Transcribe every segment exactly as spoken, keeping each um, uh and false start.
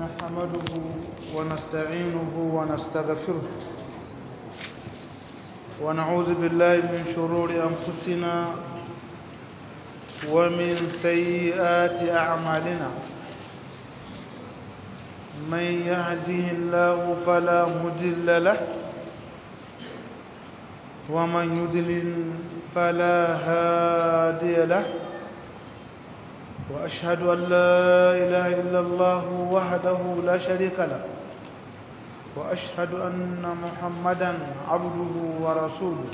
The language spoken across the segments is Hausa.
نحمده ونستعينه ونستغفره ونعوذ بالله من شرور أنفسنا ومن سيئات أعمالنا من يهده الله فلا مضل له ومن يضلل فلا هادي له وأشهد أن لا إله إلا الله وحده لا شريك له وأشهد أن محمدا عبده ورسوله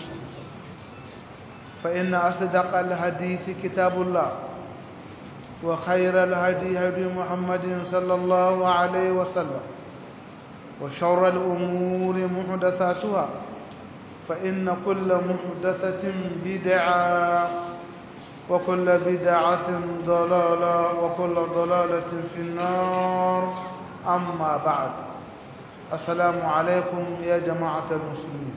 فإن أصدق الحديث كتاب الله وخير الهدي هدي محمد صلى الله عليه وسلم وشر الأمور محدثاتها فإن كل محدثة بدعة وكل بدعة ضلالة وكل ضلالة في النار أما بعد السلام عليكم يا جماعة المسلمين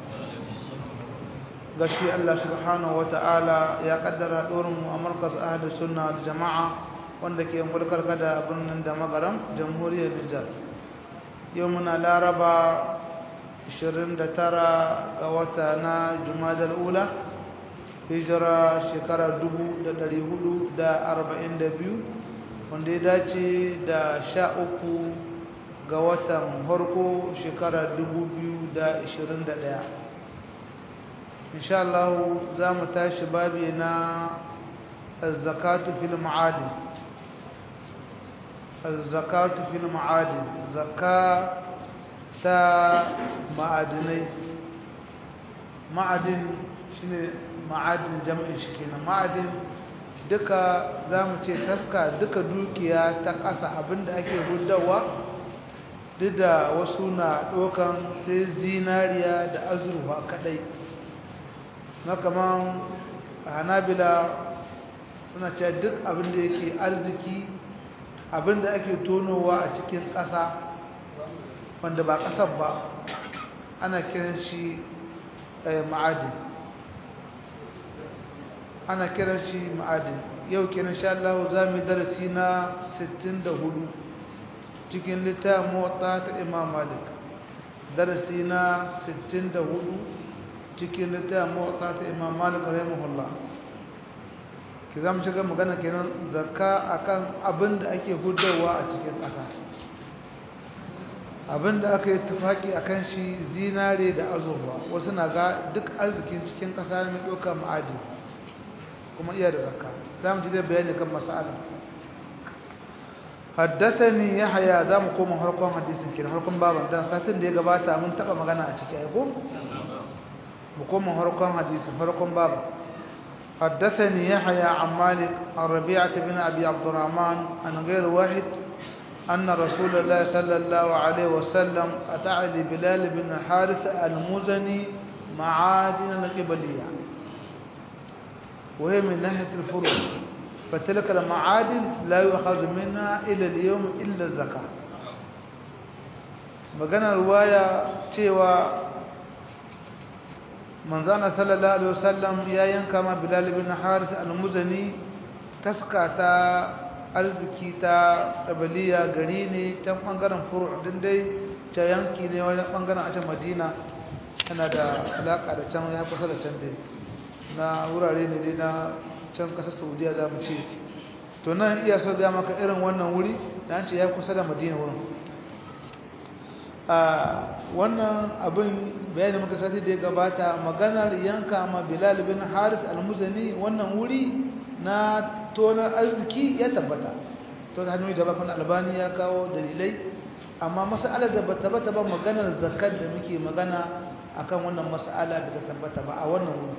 gashi Allah subhanahu wataala ya kaddara dorin mu a markaz ahli sunna wal jamaa wanda ke mulkar kada birnin da magaram jamhuriyar Nijar yau muna laraba ishirin da tara ga wata na Jumadal ula hijira shekara dubu da ɗari hudu da arba'in da biyu wanda ya dace da sha uku ga watan farko shekara dubu biyu da ishirin da ɗaya insha Allah za mu tashi babi na zakatu fil ma'adin zakatu fil ma'adin zakka ta ma'adinai ma'adin shine ma'adin jam'in shi kenan ma'adin duka zamu ce taska duka dukiya ta ƙasa abinda ake huddawa duk da wasu na ɗaukan sai zinariya da azurfa kadai na kaman hanabila suna cewa duk abinda yake arziki abinda ake tonowa a cikin ƙasa wanda ba ƙasar ba ana kiran shi ma'adin ana kiran shi ma'adin yau kenan insha Allah za mu darasi na sittin da hudu cikin littafin Muwatta ta Imam Malik darasi na sittin da hudu cikin littafin Muwatta ta Imam Malik rahimahullah ki zamu shiga magana kenan zakka akan abinda ake hudawa a cikin ƙasa abinda aka yi tufaki akan shi zinare da azurfa wasu na ga duk arzikin cikin ƙasa ne ɗauka ma'adin kuma iya da zakka zamu ji da bayani kan mas'ala haddathani yahya zamu koma harkon hadisin kin harkon baban dan satin da ya gabata mun taba magana a ciki ai ko mu koma harkon hadisin harkon baban haddathani yahya an malik an rabi'ah bin abi abdurrahman an ghayr wahid أن رسول الله صلى الله عليه وسلم أتى لبلال بن حارث المزني معادن القبلية وهي من ناحية الفروع فتلك المعادن لا يؤخذ منها إلى اليوم إلا الزكاة مغانا رواية تيوى منزانا صلى الله عليه وسلم يا ينكما بلال بن حارث المزني تسكاتا arziki ta ƙabiliya gari ne can ɓangaren furu din dai ta yanki ne wajen ɓangaren a can madina tana da alaƙa da can ya kusa da can dai na wurare ne dai na can ƙasar saudiya za mu ce to nan iya so ga maka irin wannan wuri da an ce ya kusa da madina wurin a wannan abin bayanin muka sati da ya gabata maganar yanka ma bilal bin haris al-muzani wannan wuri na tonar arziki ya tabbata to da hanyoyi da bakon albani ya kawo dalilai amma mas'alar da bata bata ba maganar zakat da muke magana akan wannan mas'ala da tabbata ba a wannan wuri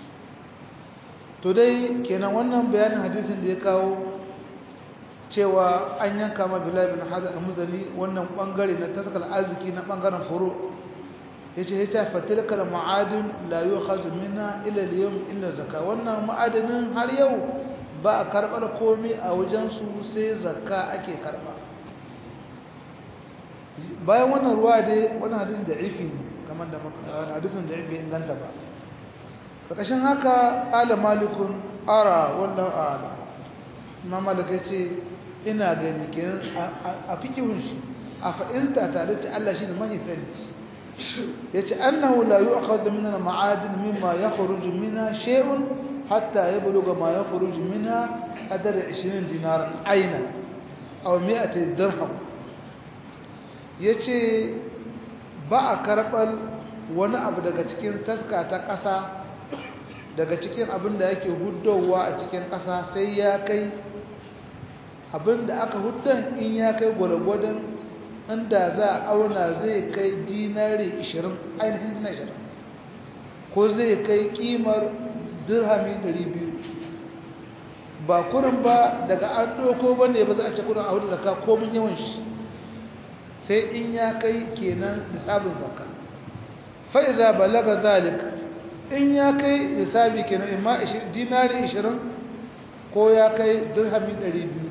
to dai kenan wannan bayanin hadisin da ya kawo cewa an yanka ma Bilal bin Hazar al-Muzani wannan bangare na taskal arziki na bangaren furu yace yace fatilkal ma'adin la yu'khadhu minha ila al-yawm illa zakka wannan ma'adanin har yau ba a karbar komai a wajen su sai zakka ake karba bayan wannan ruwa dai wannan hadisin da'ifi ne kamar da hadisin da'ifi inganta ba kakashin haka ala malikun ara wallahu a'lam imam malik yace ina gani kenan a fikihun shi a fa'inta tare da Allah shi ne mai sani yace annahu la yu'khadhu min al-ma'adin mimma yakhruju minha shay'un hatta yablugha ma yakhruju minha qadar ishirin dinaran ayna aw mi'ati dirham yace ba a karɓar wani abu daga cikin taska ta ƙasa daga cikin abin da yake huddowa a cikin ƙasa sai ya kai abin da aka huddan in ya kai gwargwadon inda za a auna zai kai dinari ishirin ainihin dinari ishirin ko zai kai ƙimar dirhami ɗari biyu ba kurin ba daga an ɗauko ba ne ba za a ce kurin a hudu zaka komin yawan shi sai in ya kai kenan nisabin zakka fa'iza balaga zalik in ya kai nisabi kenan imma dinari ishirin ko ya kai dirhami ɗari biyu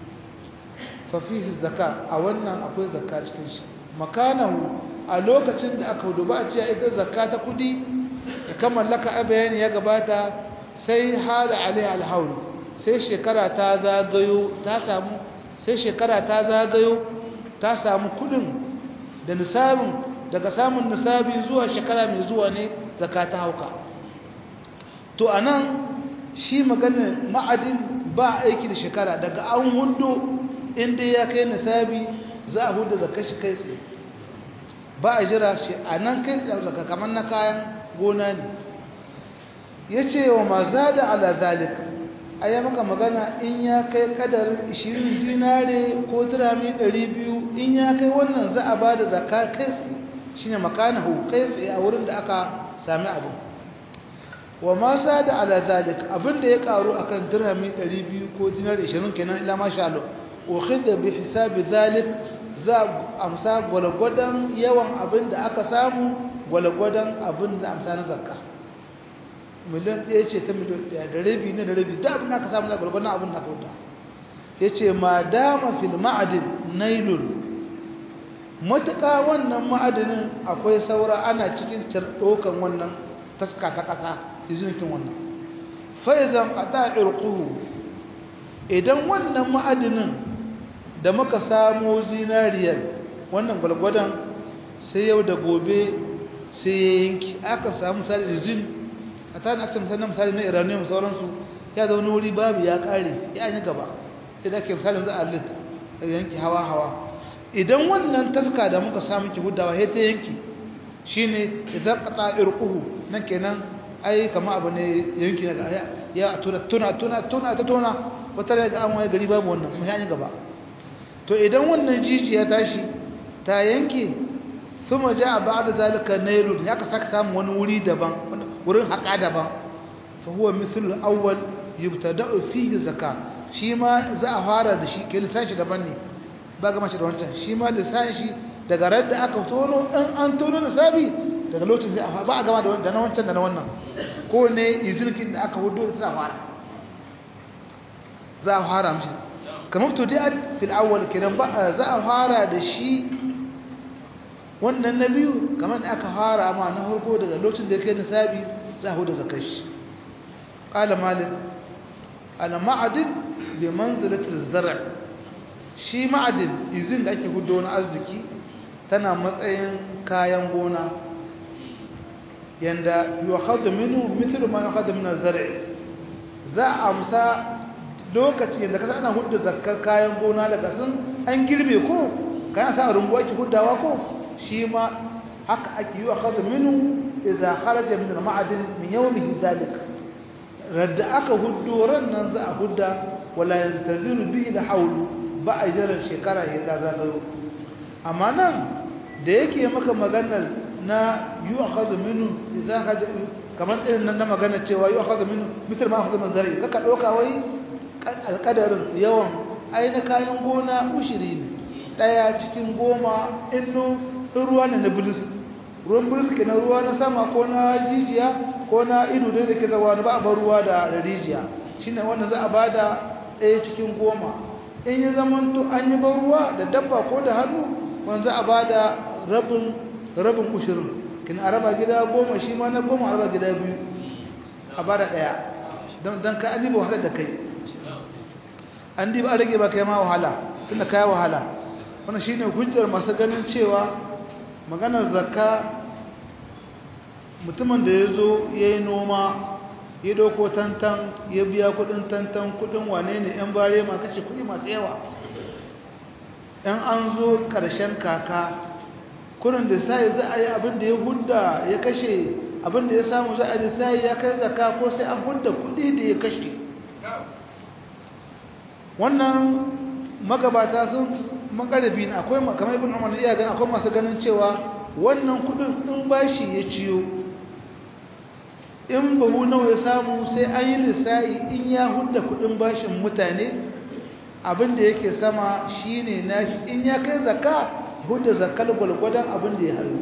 fa fihi zakka a wannan akwai zakka cikin shi makanahu a lokacin da aka hudu ba a ce ita zakka ta kudi da kan mallaka a bayani ya gabata sai hada alaiha alhaul sai shekara ta zagayo ta samu sai shekara ta zagayo ta samu kudin da nisabin daga samun nisabi zuwa shekara mai zuwa ne zakka ta hauka to anan shi maganar ma'adin ba aiki da shekara daga an hundo inda ya kai nisabi za a huda zakka shi kai tsaye ba a jira shi anan kai tsaye zakka kamar na kayan gona ne yace wa ma zada ala zalika aya maka magana in ya kai kadarin ishirin dinare ko dirhami ɗari biyu in ya kai wannan za a bada zakka kai shine makanahu kai tsaye a wurin da aka sami abu wa ma zada ala zalik abinda ya karu akan dirhami ɗari biyu ko dinare ishirin kenan ila masha Allah ukhidha bi hisabi zalik za amsa gwalgwadan yawan abinda aka samu gwalgwadan abinda amsa na zakka miliyan ɗaya ce ta miliyan ɗaya da rabi ne da rabi da abin da aka samu na gwalgwadon abin da aka wuta ya ce ma dama fil ma'adin nailun matuƙa wannan ma'adinin akwai saura ana cikin ɗaukan wannan taska ta ƙasa izinitin wannan faizan ƙata irkuhu idan wannan ma'adinin da muka samo zinariyar wannan gwalgwadon sai yau da gobe sai ya yanki aka samu misali izin a tsarin akcin misali misali na iranium sauransu ya zaune wuri babu ya kare ya yi gaba idan ke misalin za a lit daga yanki hawa-hawa idan wannan taska da muka samu ki hudawa ya ta yanki shi ne idan ƙasa irkuhu nan kenan ai kama abu ne yanki na ya tuna tuna tuna tuna ta tuna wata da ga an waye gari babu wannan kuma ya yi gaba to idan wannan jijiya tashi ta yanke kuma ja a ba da zalika nailun ya ka saka samun wani wuri daban wurin haƙa daban fa huwa mithlul awwal yubtada'u fihi zakka shi ma za a fara da shi ke lissafi daban ne ba ga mace da wancan shi ma lissafi shi daga radda aka tono in an tono nisabi daga lokacin sai a ba a gama da na wancan da na wannan ko ne izinin da aka hudo ita za a fara za a fara mishi kamar to dai fil awwal kenan ba za a fara da shi wannan na biyu kamar da aka fara ma na farko daga lokacin da ya kai nisabi za a huda zakar shi qala malik ana ma'adin bi manzilati az-zar' shi ma'adin izin da ake hudo na arziki tana matsayin kayan gona yanda yu'khadhu minhu mithlu ma yu'khadhu min az-zar' za a amsa lokacin da kasa ana hudda zakkar kayan gona daga sun an girbe ko kayan sa rumbuwa ki huddawa ko shi ma haka ake yi wa kaza minu idza kharaja min al-ma'adin min yawmihi zalik radda aka huddo ran nan za a hudda wala yantaziru bihi al-hawl ba a jiran shekara ya zagayo amma nan da yake maka maganar na yi wa kaza minu idza kharaja kamar irin nan na magana cewa yi wa kaza minu mitar ma kaza manzari kaka doka wai alƙadarin yawan aina kayan gona ushiri ne daya cikin goma inno ruwa ne na bulus ruwan bulus ke na ruwa na sama ko na jijiya ko na ido da ke zawa ba a bar ruwa da rijiya shine wanda za a bada ɗaya cikin goma in ya zaman to an yi bar ruwa da dabba ko da hannu wanda za a bada rabin rabin ushirin kin a raba gida goma shi ma na goma a raba gida biyu a bada ɗaya don ka an yi ba wahalar da kai an diba an rage ba kai ma wahala tunda kai wahala wannan shine hujjar masu ganin cewa maganar zakka mutumin da yazo yayi noma ya doko tantan ya biya kudin tantan kudin wane ne yan bare ma kace kudi masu yawa yan an zo karshen kaka kurin da sai za a yi abin da ya hudda ya kashe abin da ya samu za a yi sai ya kai zakka ko sai an hudda kudi da ya kashe wannan magabata sun makarabi ne akwai kamar ibn Umar iya gani akwai masu ganin cewa wannan kudin in bashi ya ciyo in babu nawa ya samu sai an yi lissafi in ya hudda kudin bashin mutane abinda yake sama shine nashi in ya kai zakka hudda zakkal gulgudan abinda ya hayo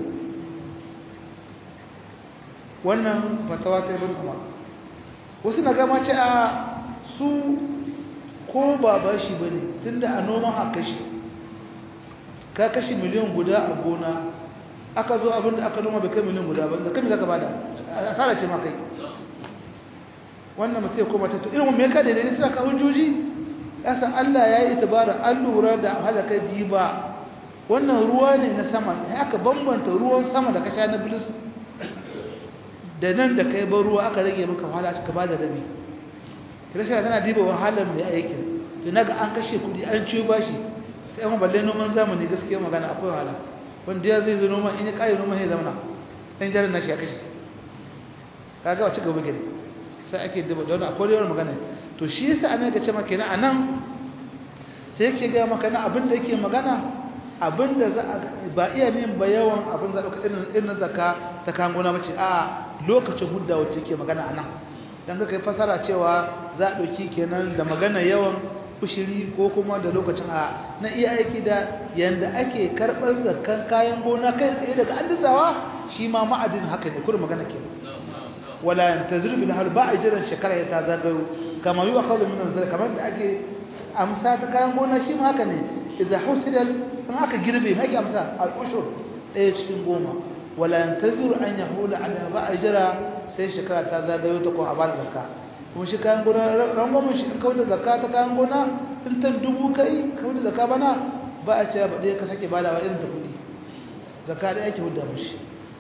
wannan fatawa ta ibn Umar wasu na gama ce a su ko ba bashi bane tunda a noman a kashi ka kashi miliyan guda a gona aka zo abinda aka noma bai kai miliyan guda ba zakka me zaka bada asara ce ma kai wannan mutum ya koma ta to irin me ka da ne suna ka hujjoji yasa Allah ya yi itibara an lura da halaka diba wannan ruwa ne na sama aka bambanta ruwan sama da ka sha na bilis da nan da kai ba ruwa aka rage maka wahala aka bada rabi kirasha tana diba wahalar mai aikin to naga an kashe kudi an ciyo bashi sai amma balle noman zamani gaskiya magana akwai wahala wanda ya zai zo noma in ya kare noma sai zamana dan jarin nashi ya kashe kaga wace gaba gari sai ake duba don akwai yawan magana to shi yasa ana ga cewa kenan anan sai yake ga maka na abin da yake magana abin da za a ba iya ne ba yawan abin da dauka irin irin zakka ta kangona bace a lokacin hudda wacce yake magana anan dan ga kai fasara cewa za a dauki kenan da magana yawan fushiri ko kuma da lokacin a na iya aiki da yanda ake karbar zakkan kayan gona kai tsaye daga allizawa shi ma ma'adin haka ne kullum magana kenan wala yantazir bil hal ba ajran shekara ya tazagayo kama yi akhadhu min al kamar da ake amsa ta kayan gona shi ma haka ne idza husida in aka girbe mai ake amsa al ushur ɗaya cikin goma wala yantazir an yahula ala ba ajra sai shekara ta zagayo ta ko a ba zakka kuma shi kayan gona rangwamin shi in kawai da zakka ta kayan gona in ta dubu kai kawai da zakka bana ba a ce ba ɗaya ka sake balawa irin ta kuɗi zakka da ake hudda mushi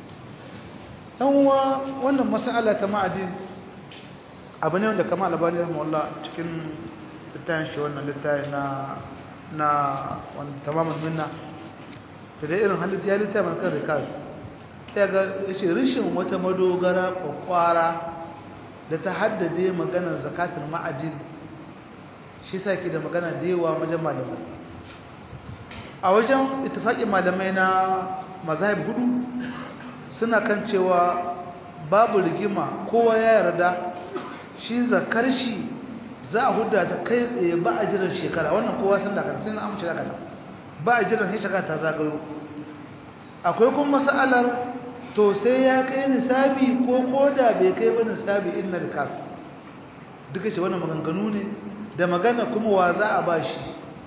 uwa wannan mas'ala ta ma'adin abu ne wanda kama albani rahimahullah cikin littafin shi wannan littafi na na wanda tamamin minna da dai irin halitta ya littafin kan rikaz ya ga yace rishin wata madogara kwakwara da ta haddade maganar zakatul ma'adin shi sake da magana da yawa wajen malamai a wajen ittifaqin malamai na mazahib hudu suna kan cewa babu rigima kowa ya yarda shi zakar shi za a hudda ta kai tsaye ba a jiran shekara wannan kowa san da kan sai na amince da kan ba a jiran sai shekara ta zagayo akwai kuma mas'alar to sai ya kai nisabi ko koda bai kai ba nisabi innal kas duka ce wannan maganganu ne da magana kuma wa za a ba shi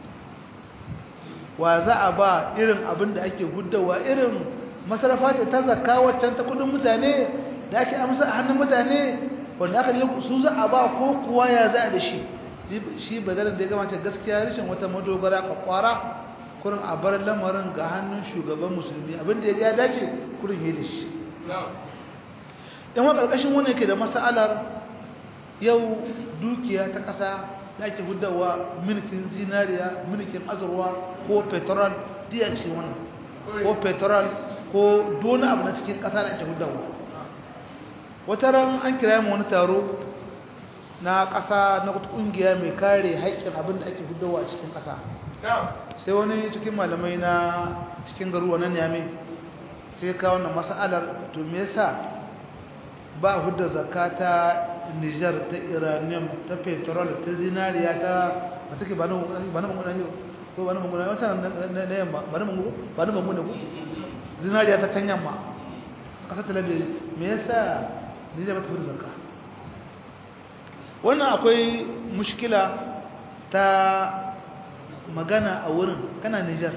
wa za a ba irin abin da ake huddawa irin masarafa ta zakka waccan ta kudin mutane da ake amsa a hannun mutane wanda aka yi su za a ba ko kuwa ya za da shi shi badalar da ya gamata gaskiya rashin wata madogara kwakwara kurin a bar lamarin ga hannun shugaban musulmi abinda ya ya dace kurin yi da shi yan wa ƙarƙashin wani ke da mas'alar yau dukiya ta ƙasa da ake hudawa milikin zinariya milikin azurwa ko petrol diya ce wannan ko petrol ko dona abu na cikin ƙasa da ake hudawa wata ran an kira mu wani taro na ƙasa na wata ƙungiya mai kare haƙƙin abin da ake hudawa a cikin ƙasa sai wani cikin malamai na cikin garuwa na Niamey sai ka wannan mas'alar to me yasa ba hudda zakata Niger ta Iranium ta petrol ta zinariya ta ba take ba nan ba nan mun yau ko ba nan mun wata na yamma ba nan mun ba nan mun ne zinariya ta can yamma ƙasar talabi me yasa Niger ba ta hudda zakka wannan akwai mushkila ta magana a wurin kana Niger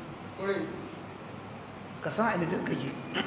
ka san a Niger kake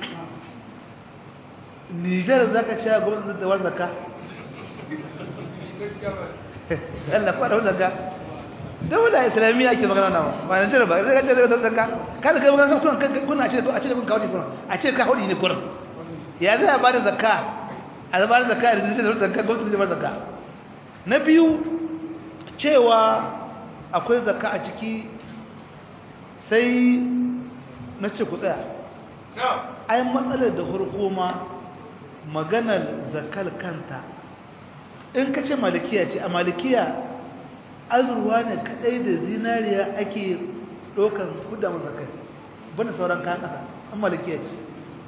Niger zaka ci gwamnati da war zakka Allah fara zakka daula islamiyya ake magana nawa ba nan jira ba zai ga da zakka kada kai magana kun kun a ce a ce kun kawo kun a ce ka hodi ne kurin ya zai ba da zakka a ba da zakka da zai zakka gwamnati zai ba zakka na biyu cewa akwai zakka a ciki sai na ce ku tsaya ai matsalar da hurkuma maganar zakkal kanta in ka ce malikiya ce a malikiya azurwa ne kadai da zinariya ake ɗaukar kudda mazakai bane sauran kayan ƙasa an malikiya ce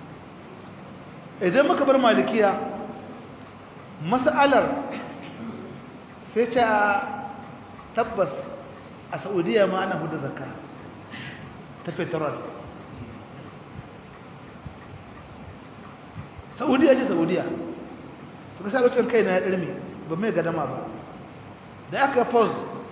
idan muka bar malikiya mas'alar sai ce tabbas a saudiya ma ana hudu zakka ta petrol saudiya ce saudiya ka sa lokacin kai na ya ɗarmi ba mai gadama ba da aka pause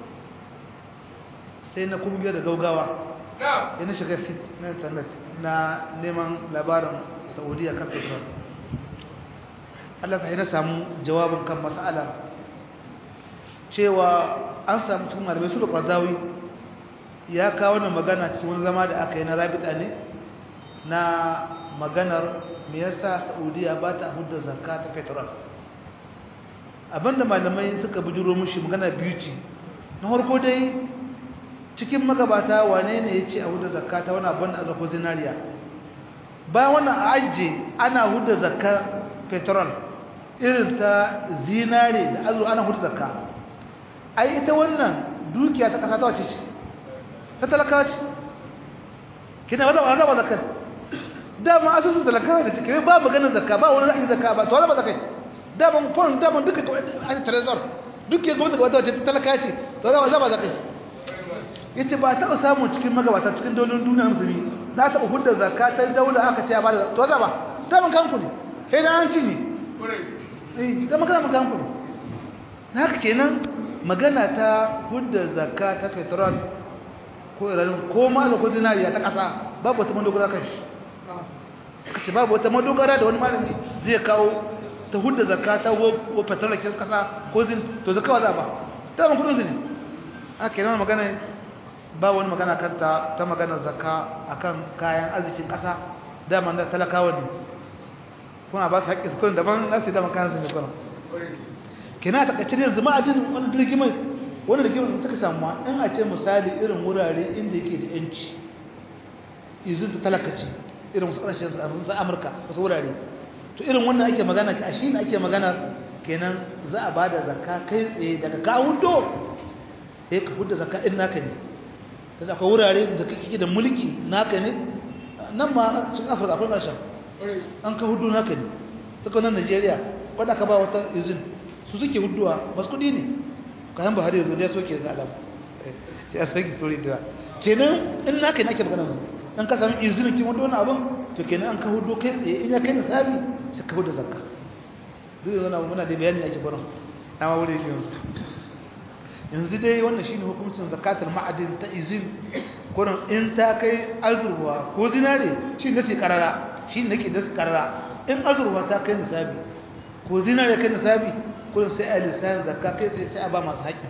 sai na kuma da gaugawa yana shiga sit na internet na neman labarin saudiya kan petrol Allah ta yi na samu jawabin kan mas'alar cewa an samu cikin malamai su da ƙwarzawi ya kawo na magana cikin wani zama da aka yi na rabita ne na maganar me yasa saudiya ba ta hudda zakka ta petrol abinda malamai suka bujuro mushi magana biyu ce na farko dai cikin magabata wane ne ya ce a hudda zakka ta wani abin da aka ko zinariya bayan wannan a ajiye ana hudda zakka petrol irin ta zinare da azu ana hudda zakka ai ita wannan dukiya ta kasa ta wace ce ta talakawa ce kina wadda wadda ba zakkar dama asusun talakawa da cikin ba maganar zakka ba wani ra'ayin zakka ba to wadda ba zakkai daban fon daban duka a trezor duke gwamnati wata wace talaka ce to za ba zakai yace ba ta samu cikin magabata cikin dolin duniya musulmi na taba hudda zakata daula aka ce ba to za ba daban kanku ne sai da an ci ne eh da magana magana kanku ne haka kenan magana ta hudda zakata petrol ko iran ko ma da ko zinariya ta kasa babu wata madogara kan shi kace babu wata madogara da wani malami zai kawo ta hudda zakata ko petrolakin kasa ko zin to zakawa za ba ta ban kudin zini a kenan magana ba wani magana kanta ta magana zakka akan kayan arzikin kasa da man da talakawa ne kuna ba su haƙƙi su kun daban nasu da kayan su ne kuma kenan ta kace yanzu ma adin wani dirgimai wani dirgimai da take samuwa in a ce misali irin wurare inda yake da yanci izin ta talakaci irin wasu ƙasashen Amurka wasu wurare to irin wannan ake magana a shi ne ake magana kenan za a bada zakka kai tsaye daga ka hudo sai ka hudo zakka in naka ne kaza akwai wurare da kake da mulki naka ne nan ma cikin Afirka akwai kashin an ka hudo naka ne saka nan Najeriya wanda ka ba wata izin su suke huduwa bas kudi ne kayan Buhari yanzu da soke ga alamu ya saki story da kenan in naka ne ake magana dan ka samu izinin kin hudo wannan abun to kenan an ka hudo kai tsaye in ya kai nisabi sai ka hudo zakka duk wannan muna da bayani ake gurin amma wuri shi yanzu yanzu dai wannan shine hukuncin zakatul ma'adin ta izin gurin in ta kai azurwa ko zinare shi ne sai karara shi ne nake da karara in azurwa ta kai nisabi ko zinare kai nisabi gurin sai a lisan zakka kai sai sai a ba masu haƙi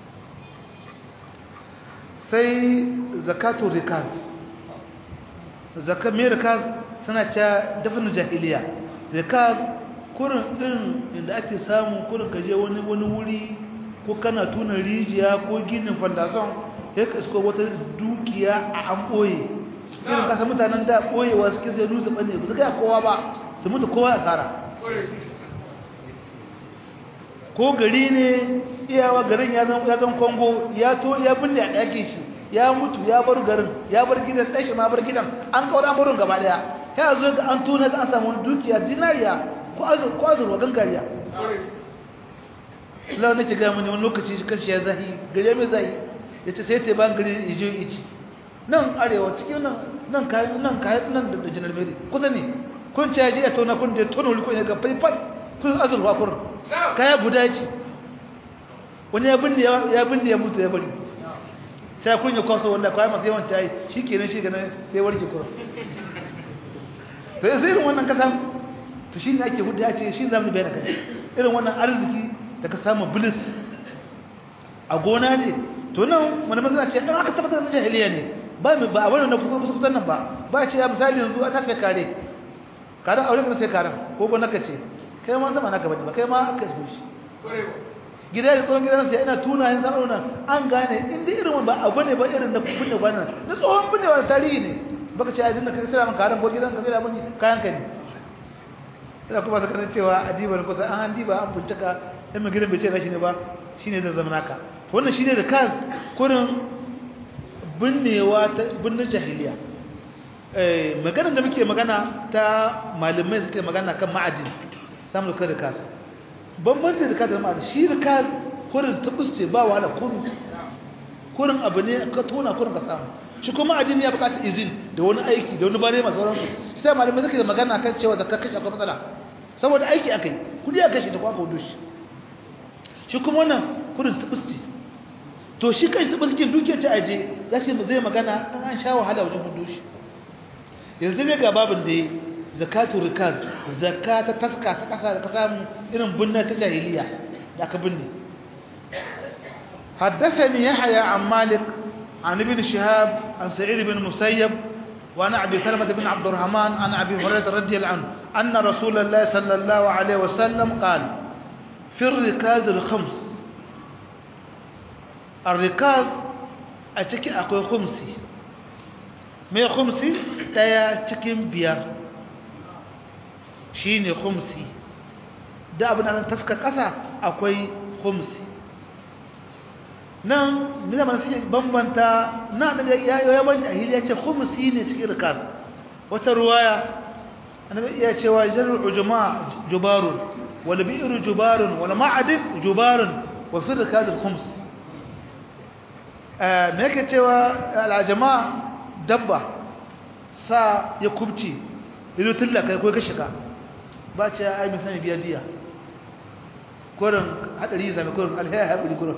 sai zakatul rikaz zakka mai rikaz suna cewa dafinu jahiliya rikaz kurin din inda ake samu kurin kaje wani wani wuri ko kana tuna rijiya ko ginin fandason sai ka isko wata dukiya a an boye irin kasa mutanen da boyewa suke sai dusu bane ba su ga kowa ba su mutu kowa asara ko gari ne iyawa garin ya zan ya zan Kongo ya to ya binne a dake shi ya mutu ya bar garin ya bar gidan dashi ma bar gidan an kaura murin gaba daya ya zo ga an tona ga an samu dukiya dinariya ko azur ko azur wa gangariya Allah nake ga mun wani lokaci kan shi ya zahi gare mai zahi yace sai ta ban gari ijo ici nan arewa cikin nan nan kai nan kai nan da General Mary kusa ne kun ci yaji ya tona kun da tona wuri kun ga faifat kun azur wa kur kaya guda ci wani ya binne ya binne ya mutu ya bari sai kun yi kwaso wanda kai masa yawan tayi shikenan shi ganin sai warke kur to sai irin wannan kasa to shine ake hudda ce shi zamu bayyana kai irin wannan arziki da ka samu bilis a gona ne to nan wani masana ce dan aka tabbatar da jahiliya ne ba ba a wannan kusa kusa nan ba ba ce ya misali yanzu ana sai kare karan aure ka sai karan ko gona ka ce kai ma zama naka bane ba kai ma aka so shi gida da tsohon gidan sai ina tuna yin zaɓo nan an gane inda irin ba abu ne ba irin da kunne gwanan na tsohon binne wani tarihi ne baka ce a dinda ka sai man karan ko gidan ka sai man kayan ka ne ina kuma saka cewa adiba ne kusa an diba an bincika in mai gidan bai ce gashi ne ba shine da zama naka wannan shine da kan kurin binnewa ta binne jahiliya eh maganar da muke magana ta malamai suke magana kan ma'adin samu da kasa bambanci da kadar ma'adin shi rikaz kurin tabusce ba wahala kurin kurin abu ne ka tona kurin ka samu shi kuma ma'adin ya bukata izin da wani aiki da wani bare masu sauransu sai malamai suke da magana kan cewa zakka kace akwai matsala saboda aiki akai kudi aka shi ta kwa hudu shi shi kuma wannan kurin tabusce to shi kai tabusce duke ta aje zai zai magana an sha wahala wajen hudu shi yanzu ne ga babin da zakatu rikaz zakata taska ta kasa da kasa irin bunna ta jahiliya da aka binne haddathani yahya an malik an ibn shihab an sa'id ibn musayyab wa an abi salmah ibn abd الرحمن an abi hurairah radiyallahu anhu anna rasulullah sallallahu alayhi wasallam qala fi ar-rikaz al-khams ar-rikaz a cikin akwai khumsi me khumsi daya cikin biyar shine khumsi da abin da taska kasa akwai khumsi nan mina man sai bambanta na da ya ya banta ahili ya ce khumsi ne cikin rikas wata ruwaya annabi ya ce wa jarru ujma jubarun wal bi'ru jubarun wal ma'adin jubarun wa fi rikas al khums eh me yake cewa al jama'a dabba sa ya kubci ido tillaka ko ka shiga ba ce ai mun sani biya diya korin hadari zame korin alhaya habiri korin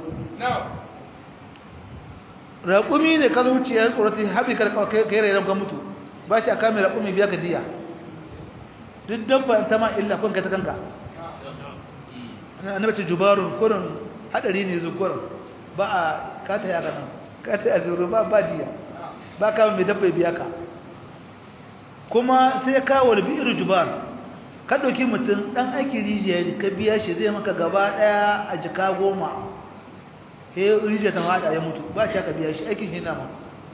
raƙumi ne ka zuci ya tsorati habi karka kai rai ga mutu ba ce aka mai raƙumi biya ka diya duk dabba ta ma illa kun ka ta kanka annabi ce jubarun korin hadari ne zu korin ba a kata ya kana kata azuru ba ba diya ba ka mai dabba biya ka kuma sai ya kawo bi'ir jubar ka ɗauki mutum ɗan aikin rijiya ne ka biya shi zai maka gaba ɗaya a jika goma he rijiya ta haɗa ya mutu ba ce ka biya shi aikin shi nama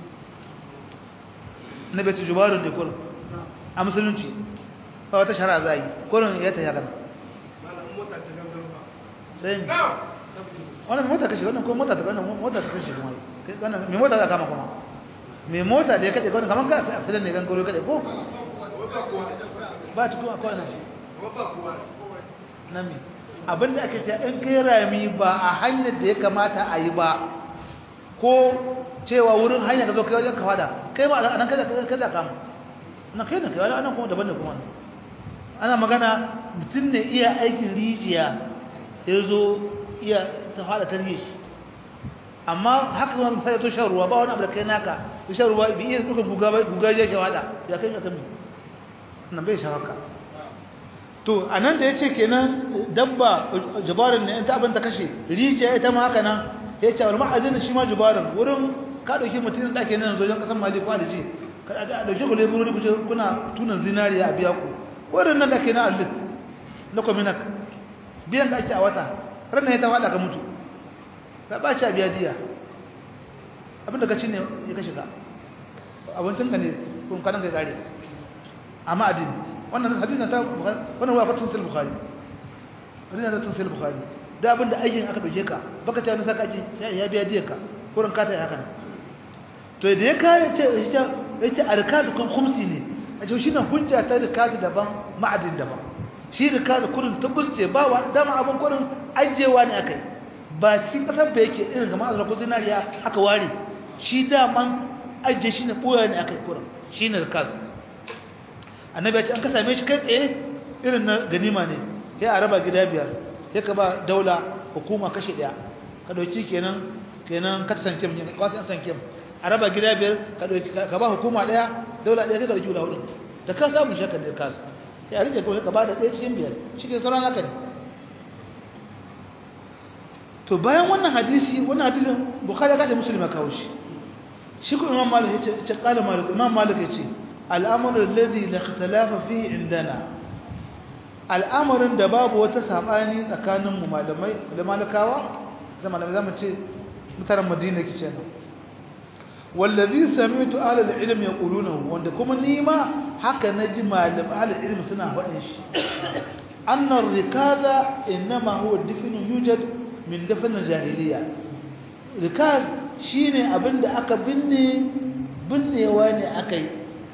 na bai jubarun ne kurin a musulunci ba wata shara za a yi kurin ya ta yakan sai wannan mota kashe wannan kuma mota ta wannan mota ta kashe kuma wannan mai mota za kama kuma mai mota da ya kaɗe kwanan kamar ka asirin ne gan koro kaɗe ko ba cikin akwai nan nami abinda ake ce in kai rami ba a hanyar da ya kamata a yi ba ko cewa wurin hanyar ka zo kai wajen kawada kai ma a nan kaza kama na kai na kai wani anan kuma daban da kuma ana magana mutum ne iya aikin rijiya ya zo iya ta fada ta rijiya amma haka wani misali to shan ruwa ba wani abu da kai naka shan ruwa bi iya duka guga ya shawada ya kai ka sami nan bai shawaka to anan da yace kenan dabba jubarin ne ta abin ta kashe rijiya ita ma haka nan yace wal ma'azin shi ma jubarin wurin ka dauki mutun da ke nan zojen kasan mali ko da ji ka dauki ku leburu ku kuna tunan zinariya a biya ku wurin nan da ke na alit na kominak biyan da ake a wata ranar ya ta fada ka mutu ka ba ci a biya diya abin da ka ci ne ya kashe ka abincin ka ne kun kanan ka kare amma addini wannan hadisin ta wannan wa fatun sil bukhari hadisin ta sil bukhari da abin da aikin aka dauke ka baka ta wani saka ji ya biya diya ka kurin ka ta haka to da ya kare ce ita ita arkaz kun khumsi ne a ce shi na hujja ta rikaz daban ma'adin daban shi rikaz kurin tabbusce ba wa dama abin kurin ajewa ne akai ba cikin kasar ba yake irin ga ma'azara ko zinariya aka ware shi daman ajiye shi ne ɓoya ne aka yi kuran shi ne rikaz annabi ya ce an ka same shi kai tsaye irin na ganima ne ya a raba gida biyar ya ka ba daula hukuma kashe ɗaya ka ɗauki kenan kenan ka san kim kwasan san kim a raba gida biyar ka ɗauki ka ba hukuma ɗaya daula ɗaya ka ɗauki guda hudu da ka samu shakar da ka ya rike ko ka ba da ɗaya cikin biyar shi ke sauran haka ne to bayan wannan hadisi wannan hadisin bukhari da muslim ya kawo shi shi kuma imam malik ya ce qala malik imam malik ya ce al'amru alladhi la ikhtalafa fihi indana al'amarin da babu wata sabani tsakanin mu malamai da malakawa zamanin zamu ce mutanen madina kice nan wallazi sami'tu ahli al-ilm yaquluna wanda kuma ni ma haka naji malam ahli al-ilm suna faɗin shi anna ar-rikaza inma huwa difnu yujad min dafn al-jahiliya rikaz shine abinda aka binne binnewa ne akai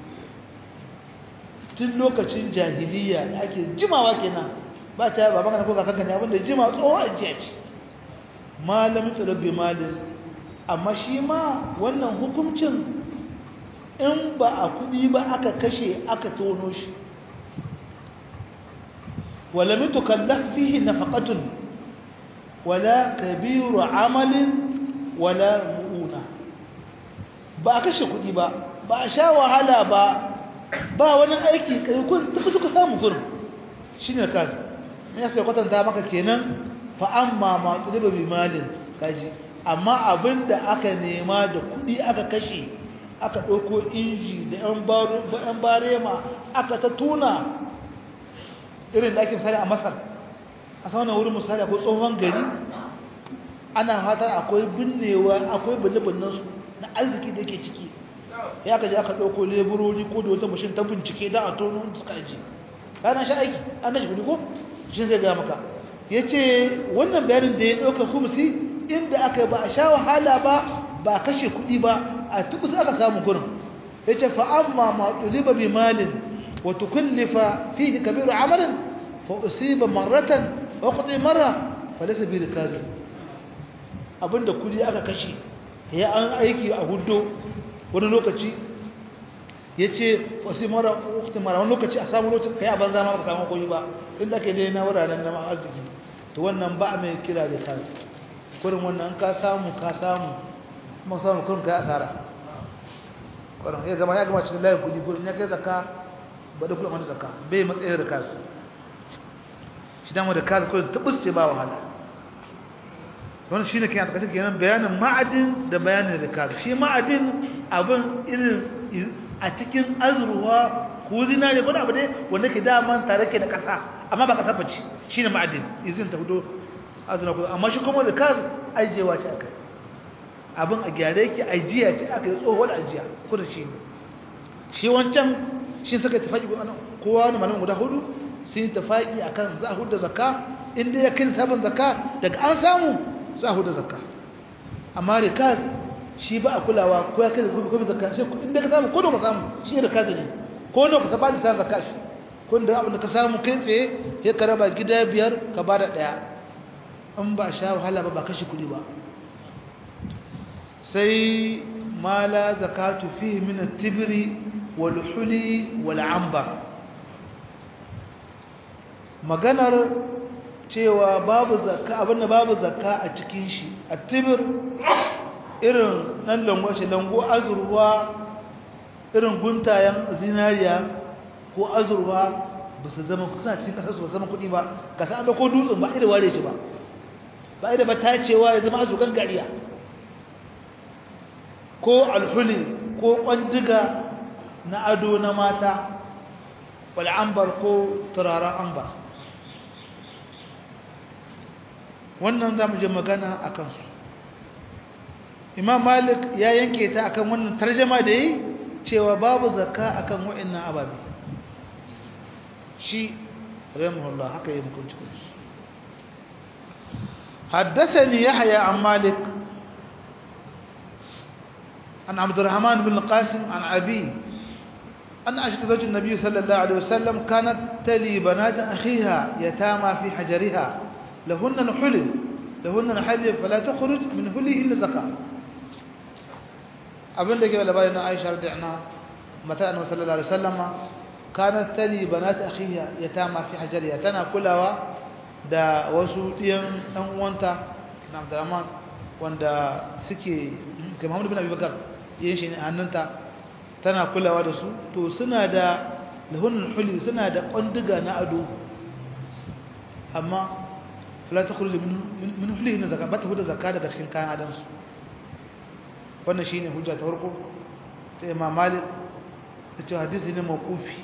tun lokacin jahiliya ake jimawa kenan ba ta baba kana ko kakanka ne abinda jima tsoho ajiya ce malamin tsarabbi malin amma shi ma wannan hukuncin in ba a kudi ba aka kashe aka tono shi wala mutakallaf fihi nafaqatun wala kabiru amalin wala muuna ba a kashe kudi ba ba a sha wahala ba ba wani aiki kai kun tafi suka samu gurin shine kaza me yasa kwatanta maka kenan fa amma ma tuliba bi malin kaji amma abinda aka nema da kudi aka kashe aka dauko inji da yan baro yan barema aka ta tuna irin da ake misali a Masar a sauna wurin misali akwai tsohon gari ana fatar akwai binnewa akwai binne-binnen su na arziki da yake ciki ya kaje aka dauko leburori ko da wata mashin ta bincike da a tono suka ji kana sha aiki an gaji kudi ko shin zai ga maka yace wannan bayanin da ya dauka khumsi inda aka ba a sha wahala ba ba kashe kudi ba a tukus aka samu gurin yace fa amma ma tuliba bi malin wa tukallifa fihi kabiru amalan fa usiba marratan wa qati marra falaysa bi rikazi abinda kudi aka kashe ya an aiki a huddo wani lokaci yace fa mara ukhti mara wani lokaci a samu lokaci kai a banza ma ba samu koyi ba inda ke dai na wuraren na arziki to wannan ba mai kira da kansa kurin wannan ka samu ka samu kuma samu kurin kai asara kurin ya gama ya gama cikin layin kudi kurin ya kai zakka ba da kuma zakka bai matsayin da kansa shi dan wanda kansa kurin tabus ce ba wahala wannan shine kai aka kace kenan bayanin ma'adin da bayanin zakka shi ma'adin abin irin a cikin azruwa ko zinare ko abu dai wanda ke daman tare ke da kasa amma ba kasa bace shine ma'adin izin ta hudo azna ko amma shi kuma da kar ajewa ce akai abin a gyare yake ajiya ce akai tsohon ajiya ko da shi shi wancan shi suka tafaki kowa ne malamin guda hudu sun tafaki akan za a huda zakka inda ya kai sabon zakka daga an samu za a huda zakka amma rikaz shi ba a kulawa ko ya kai gobe zakka shi inda ka samu ko da ka samu shi rikaz ne ko da ka ba da sa zakka shi ko da abin da ka samu kai tsaye sai ka raba gida biyar ka bada daya in ba sha wahala ba ba kashi kudi ba sai mala zakatu fihi min at-tibri wal huli wal ambar maganar cewa babu zakka abinda babu zakka a cikin shi at-tibr irin nan lango shi lango azurwa irin guntayen zinariya ko azurwa ba su zama kusa cikin kasar su ba zama kudi ba ka san da ko dutsen ba irin ware shi ba ba irin ba tacewa ya zama azukan gariya ko alhuli ko kwandiga na ado na mata wal ambar ko turaren ambar wannan zamu je magana akan su Imam Malik ya yanke ta akan wannan tarjuma da yi cewa babu zakka akan wa'annan ababe shi rahimahullah haka yi mukunci kunshi حدثني يحيى عن مالك عن عبد الرحمن بن القاسم عن أبيه أن عائشة زوج النبي صلى الله عليه وسلم كانت تلي بنات أخيها يتامى في حجرها لهن الحلل لهن الحلل فلا تخرج من حله إلا زكاة أبن لك لبالنا عائشة رضي عنها متى أنه صلى الله عليه وسلم كانت تلي بنات أخيها يتامى في حجرها تنا كلها da wasu ɗiyan ɗan uwanta na Abdurrahman wanda suke ga Muhammad bin Abi Bakar yin shi ne hannunta tana kulawa da su to suna da lahunul huli suna da ƙwandiga na ado amma fala takhruju min min hulihin zakka ba ta huda zakka daga cikin kayan adansu wannan shine hujja ta farko ta Imam Malik ta ce hadisi ne mawqufi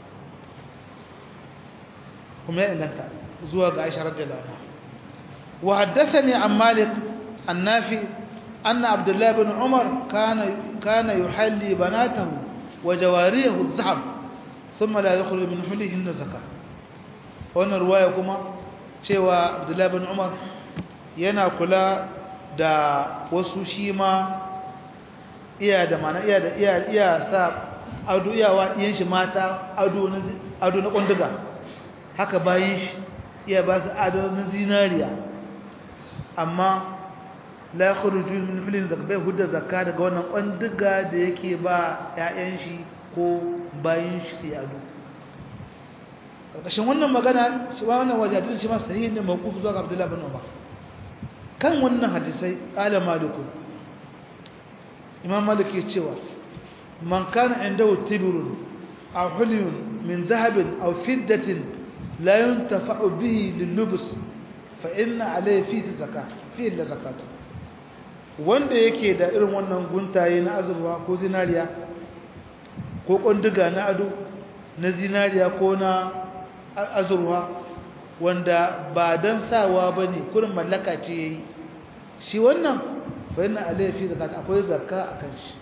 kuma ya inganta zuwa ga Aisha radiyallahu anha wa haddathani an Malik an-Nafi anna Abdullah ibn Umar kana kana yuhalli banatahu wa jawariyahu adh-dhahab thumma la yakhruju min hulihin zakka wannan ruwaya kuma cewa Abdullah ibn Umar yana kula da wasu shi ma iya da mana iya da iya iya sa ado iyawa diyan shi mata ado na ado na kunduga haka bayin shi iya ba su ado na zinariya amma la yakhruju min hulin zakka bai hudda zakka daga wannan kunduga da yake ba ƴaƴan shi ko bayin shi sai ado ƙarƙashin wannan magana shi ba wannan wajadin shi ma sahihi ne mawquf zuwa ga Abdullah ibn Umar kan wannan hadisai ala maliku Imam Malik ya cewa man kana indahu tibrun aw hulyun min dhahabin aw fiddatin la yuntafa'u bihi lil-lubs fa inna alayhi fihi zakat fihi zakatu wanda yake da irin wannan guntaye na azurwa ko zinariya ko kondiga na ado na zinariya ko na azurwa wanda ba dan sawa bane kurin mallaka ce yayi shi wannan fa inna alayhi fi zakat akwai zakka akan shi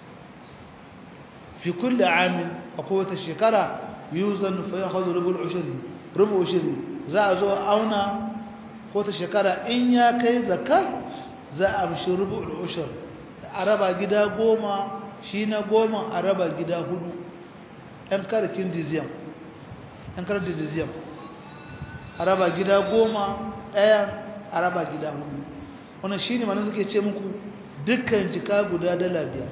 fi kulli amin akwai wata shekara yuzan fa yakhudhu rubul ushri rubu ushri za a zo auna ko ta shekara in ya kai zakka za a amshi rubul ushri a raba gida goma shi na goma a raba gida hudu ɗan karkin diziyam ɗan karkin diziyam a raba gida goma ɗaya a raba gida hudu wannan shi ne manan suke ce muku dukkan jika guda dala biyar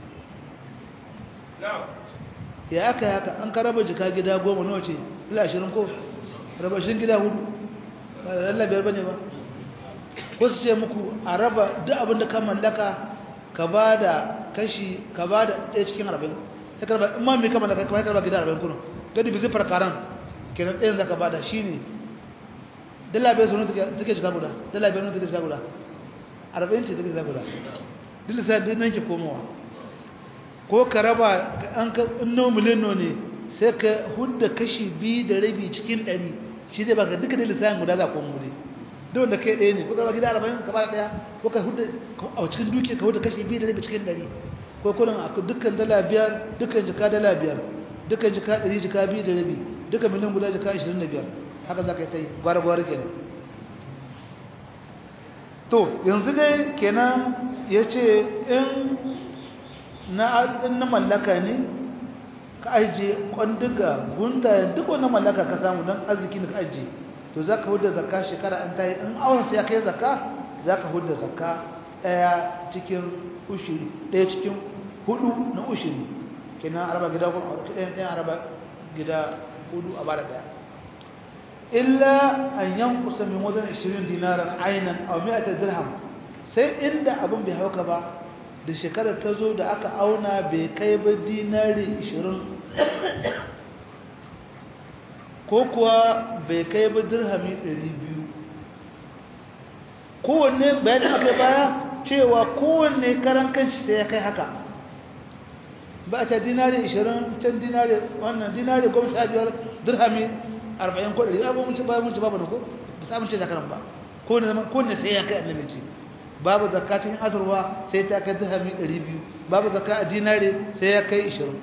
ya aka yi haka an ka raba jika gida goma nawa ce dala ashirin ko raba shi gida hudu ba da dala biyar ba ne ba ko su ce muku a raba duk abin da ka mallaka ka ba da kashi ka ba da ɗaya cikin arba'in ta karba in ma mai ka mallaka ka karba gida arba'in kuna gadi bizai farkaran kenan ɗayan za ka ba da shi ne dala biyar sunu take shiga guda dala biyar take shiga guda arba'in ce take shiga guda dila sai dai nan ke komowa ko ka raba an ka inno miliyan ne sai ka hudda kashi biyu da rabi cikin ɗari shi zai baka duka dila sai guda za ka komo ne duk wanda kai ɗaya ne ko ka raba gida arba'in ka bada ɗaya ko ka hudda a cikin duke ka hudda kashi biyu da rabi cikin ɗari ko kullum a dukkan dala biyar dukkan jika dala biyar dukkan jika ɗari jika biyu da rabi dukkan miliyan guda jika ashirin da biyar haka za ka yi ta yi gwara-gwara kenan to yanzu dai kenan ya ce in na mallaka ne ka ajiye kwandiga gundayen duk wani mallaka ka samu don arziki da ka ajiye to za ka hudda zakka shekara an ta yi in awon sai ya kai zakka za ka hudda zakka ɗaya cikin ushiri ɗaya cikin hudu na ushiri kenan araba gida kuma ɗayan ɗayan araba gida hudu a bada ɗaya illa an yankusa min wajen ashirin dinaran ainan a mi'ata dirham sai inda abin bai hauka ba da shekarar ta zo da aka auna bai kai ba dinari ashirin ko kuwa bai kai ba dirhami ɗari biyu kowanne bayan da aka baya cewa kowanne karan kanci sai ya kai haka ba ta dinari ashirin can dinari wannan dinari goma sha biyar dirhami arba'in ko ɗari abubuwan ci bayan ci babu na ko ba su amince zakaran ba ko ne sai ya kai annabi ce babu zakka cikin azurwa sai ta kai dirhami ɗari biyu babu zakka a dinare sai ya kai ashirin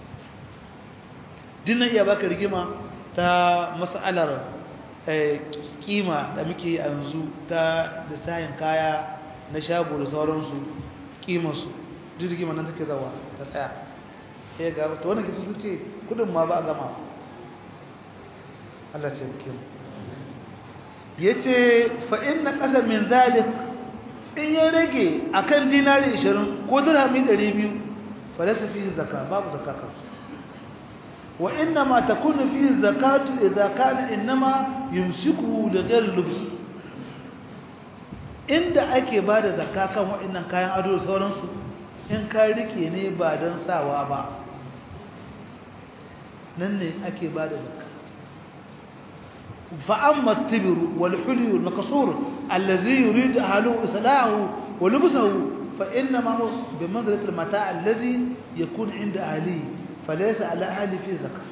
dinnan iya baka rigima ta mas'alar kima da muke yanzu ta lissahin kaya na shago da sauransu kimarsu duk rigima nan take zawa ta tsaya ya ga ta wannan kisu ce kudin ma ba a gama Allah ce muke yace fa inna qasam min zalik in ya rage akan dinari ashirin ko dirhami ɗari biyu fa laysa fihi zakka babu zakka kan wa inna ma takunu fihi zakatu idza kana inma yumsiku li ghayr lubs inda ake bada zakka kan waɗannan kayan ado da sauransu in ka rike ne ba dan sawa ba nan ne ake bada zakka فأما التبر والحلي والمكسور الذي يريد أهله إصلاحه ولبسه فإنما هو بمنزلة المتاع الذي يكون عند أهله فليس على أهله في زكاة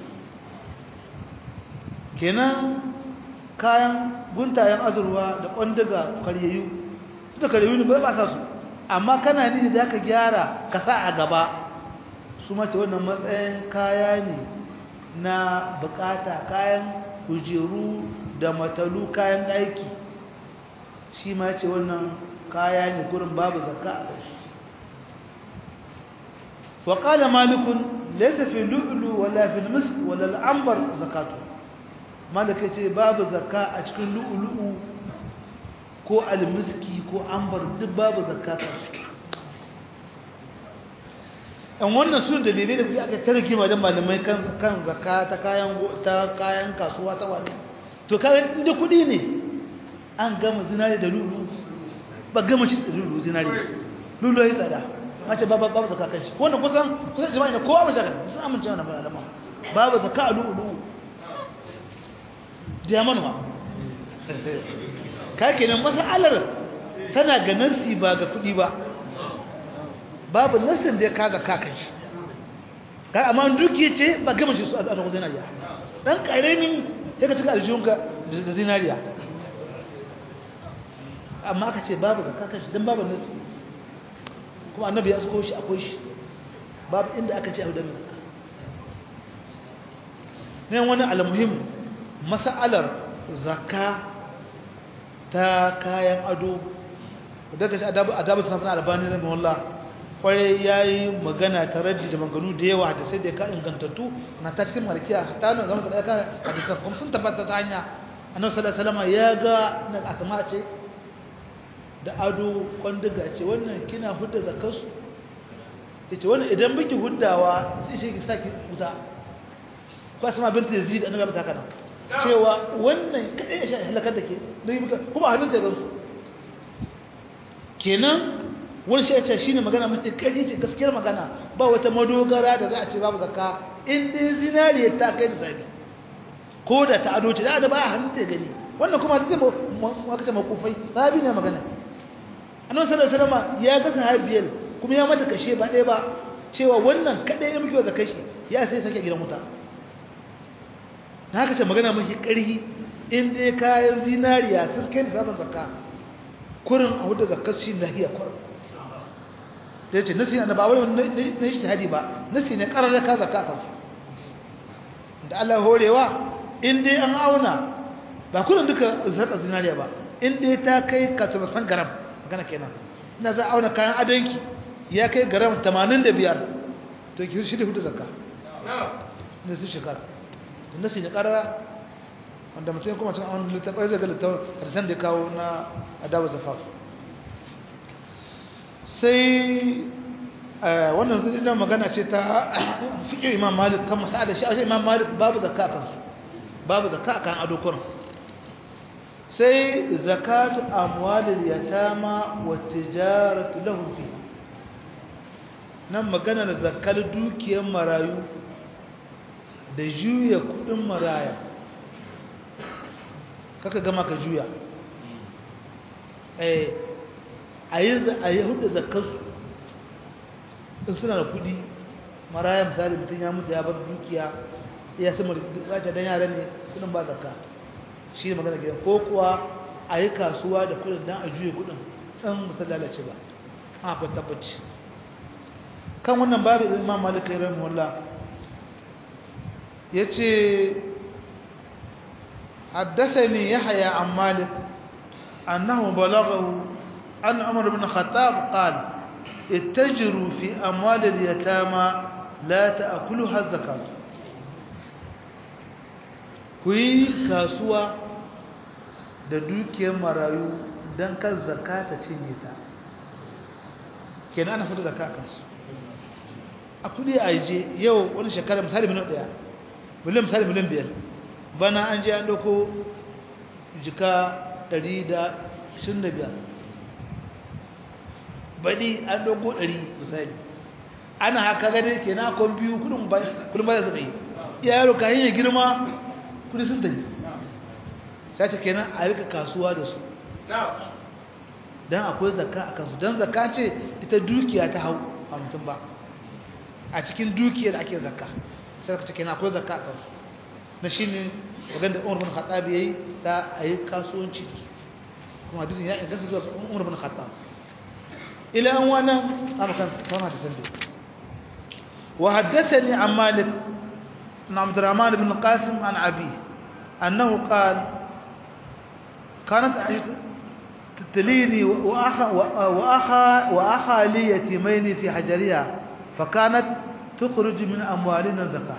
kenan kayan guntayen azurwa da ƙwandaga karyayyu da karyayyu ne ba ba sa su amma kana ni da ka gyara ka sa a gaba su mace wannan matsayin kaya ne na bukata kayan kujeru da matalu kayan aiki shi ma ce wannan kaya ne gurin babu zakka a kai wa qala malikun laysa fi lu'lu wala fi al-misk wala al-anbar zakatu malik ce babu zakka a cikin lu'lu'u ko al-miski ko anbar duk babu zakka an wannan sun dalilai da kuke aka tarke wajen malamai kan kan zakka ta kayan ta kayan kasuwa ta wani to kayan inda kudi ne an gama zinari da lulu ba gama shi da lulu zinari lulu ya tsada mace babu babu zakka kan shi wannan kusan kusan jama'a ne kowa ba zakka sun amince wannan malama babu zakka a lulu jaman ma ka kenan masalar tana ga nasi ba ga kudi ba babu nasin da ya kaga kakan shi kai amma duki ce ba gama shi su a tsaro zinariya dan karemi sai ka cika aljihunka da zinariya amma aka ce babu ga kakan shi dan babu nasi kuma annabi ya suko shi akwai shi babu inda aka ce abu da zakka ne wani almuhim mas'alar zakka ta kayan ado daga shi adabu adabu safina albani rahimahullah kwarai ya yi magana ta raddi da maganu da yawa da sai da ka ingantattu na ta cikin malkiya ta nan zama da ɗaya hadisan kuma sun tabbata ta hanya annabi sallallahu alaihi wasallam ya ga na asma ce da ado kwandiga ce wannan kina hudda zakarsu yace wannan idan biki huddawa sai shi ki saki huta ko asma bint yazid annabi ta kana cewa wannan kadai ya shi halakar da ke kuma hannun ta gansu kenan wani shi ce shine magana mafi kai ce gaskiyar magana ba wata madogara da za a ce babu zakka in dai zinariya ta kai da zabi ko da ta ado ce da da ba hannun ta gani wannan kuma da zai mu kace makufai sahabi ne magana annabi sallallahu alaihi wasallam ya ga sahabiyar kuma ya mata kashe ba ɗaya ba cewa wannan kadai ya miki zakka shi ya sai sake gidan wuta na haka ce magana mafi ƙarhi in dai kayan zinariya sun kai da sabon zakka kurin a wadda zakkar shi nahiya kurin da yace nasi na ba wai na ijtihadi ba nasi ne karar ka zakka kan da Allah horewa in dai an auna ba kullun duka zakka zinariya ba in dai ta kai ka ta san garam magana kenan ina za auna kayan adanki ya kai garam tamanin da biyar to ki shi da hudu zakka ne su shekara to nasi ne karara wanda mutum kuma tun an littafai zai ga littafin da kawo na adawa zafaf sai wannan zai da magana ce ta fiƙe imam malik kan masa'ada shi a imam malik babu zakka kansu babu zakka kan ado kurin sai zakatu amwalil yatama wa tijaratu lahum fi nan magana da zakkar dukiyar marayu da juya kudin maraya kaka gama ka juya eh a yi hudu zakarsu in suna da kudi maraya misali mutum ya mutu ya bar dukiya ya sama da don yara ne kudin ba zakka shi ne magana gidan ko kuwa a yi kasuwa da kudin don a juya kudin ɗan musa lalace ba a akwai tabbaci kan wannan babu imam malik ya rahim wallah ya ce حدثني يحيى عن مالك أنه بلغه أن عمر بن الخطاب قال اتجروا في أموال اليتامى لا تأكلها الزكاة كوي كاسوا da dukiyar marayu don kan zakata cinye ta kenan ana fita zakka kansu a kudi a je yau wani shekara misali miliyan daya miliyan misali miliyan biyar bana an je an dauko jika ɗari da ashirin da biyar baɗi an dauko ɗari misali ana haka gane ke na kwan biyu kudin ba da zai yi yaro kayan ya girma kudi sun tafi sai ta kenan a rika kasuwa da su dan akwai zakka a kansu dan zakka ce ita dukiya ta hau a mutum ba a cikin dukiyar ake zakka sai ka ce kenan akwai zakka a kansu na shine wanda Umar bin Khattab yayi ta ayi kasuwanci kuma hadisin ya inganta zuwa Umar bin Khattab ila an wannan abakan sama da sande wa haddathani an Malik ibn Abd الرحمن بن القاسم عن أبي أنه قال كانت تتليني وأخا وأخا وأخا لي يتيمين في حجرها فكانت تخرج من أموالنا زكاة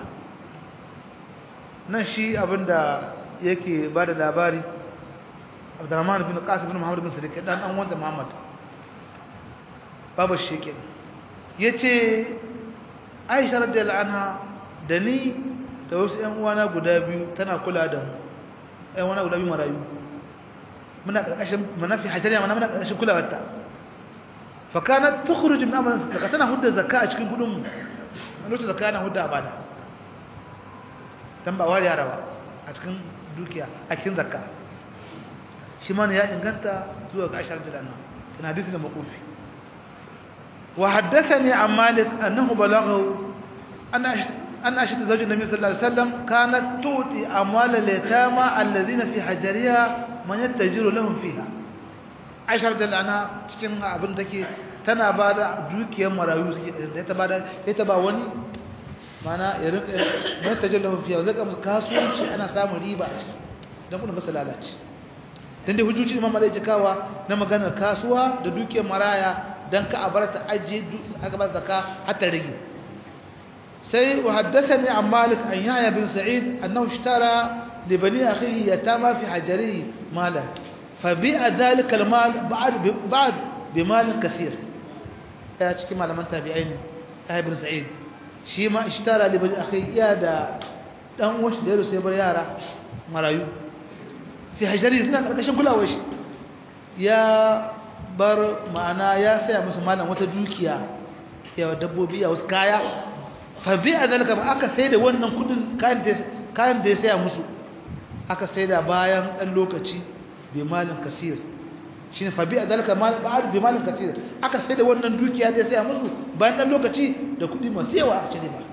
نشي أبندا يكي بعد الأباري عبد الرحمن بن القاسم بن محمد بن صديق دان أن وانت محمد باب الشيكين يتي عائشة رضي الله عنها دني da wasu ƴan uwana guda biyu tana kula da mu ƴan uwana guda biyu marayu muna karkashin manafi hajariya mana muna karkashin kulawarta fa kanat tukhruj min amrin zakka tana hudda zakka a cikin kudin mu lokacin zakka na hudda abada dan ba wari yara ba a cikin dukiya a cikin zakka shi ma ya inganta zuwa ga ashar da nan ina hadisi da makufi wa haddathani an malik annahu balaghahu anna أن أشهد زوج النبي صلى الله عليه وسلم كانت تؤتي أموال اليتامى الذين في حجرها من يتجر لهم فيها عائشة رضي الله عنها cikin abin take tana bada dukiyar marayu ta bada ita ba wani mana ya rinka mai tajir lahum fiha zaka musu kasuwanci ana samun riba a ciki dan kuma ba lalace dan dai hujjoji Imam Malik kawa na maganar kasuwa da dukiyar maraya dan ka abarta aje aka ba zakka hatta rage سي وحدثني عن مالك عن يحيى بن سعيد أنه اشترى لبني أخيه يتامى في حجره مالا فبيع ذلك المال بعد بعد بمال كثير يا تشكي مال من تابعين يحيى بن سعيد شيما اشترى لبني أخيه يا دا دان وش ديرو سيبر يارا مرايو في حجره هناك كشن كلها وش يا بر معنا يا سيا مسمانا وتدوكيا يا دبوبي يا وسكايا fabi a zalika ba aka sai da wannan kudin kayan da ya saya musu aka sai da bayan ɗan lokaci bi malin kasir shi ne fabi a zalika ba'ad bi malin kasir aka sai da wannan dukiya da ya saya musu bayan ɗan lokaci da kudi masu yawa a cikin ba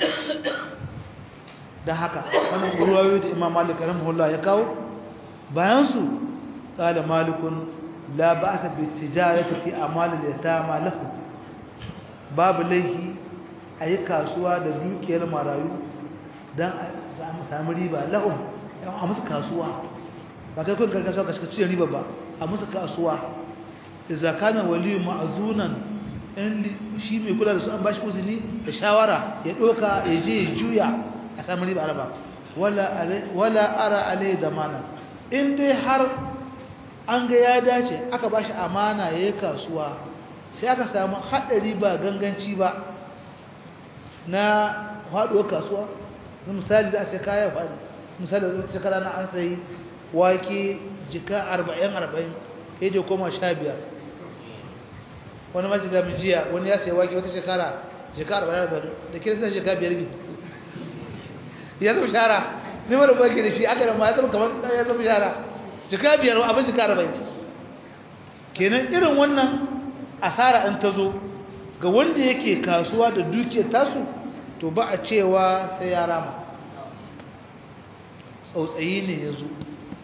da haka wannan ruwayoyi da imam malik rahimahullah ya kawo bayan su qala malikun la ba'sa bi tijarati fi amalil yatama lahu babu laihi a yi kasuwa da dukiyar marayu don a sami riba lahum a musu kasuwa ba kai kun kasuwa ka cire riba ba a musu kasuwa da zakanan waliyu ma'azunan in shi mai kula da su an bashi uzini da shawara ya ɗoka ya je ya juya a sami riba araba wala ara alai da mana in dai har an ga ya dace aka bashi amana ya yi kasuwa sai aka samu haɗari ba ganganci ba na faɗuwar kasuwa na misali za a sai kaya faɗi misali da shekara na an sayi wake jika arba'in arba'in ya je koma sha biyar wani majiga jiya wani ya sayi wake wata shekara jika arba'in arba'in da kira suna jika biyar bi ya zama shara ne mara wake da shi aka da ma ya zama kamar ya zama shara jika biyar abin jika arba'in kenan irin wannan asara in ta zo ga wanda yake kasuwa da dukiyar tasu to ba a cewa sai ya rama tsautsayi ne ya zo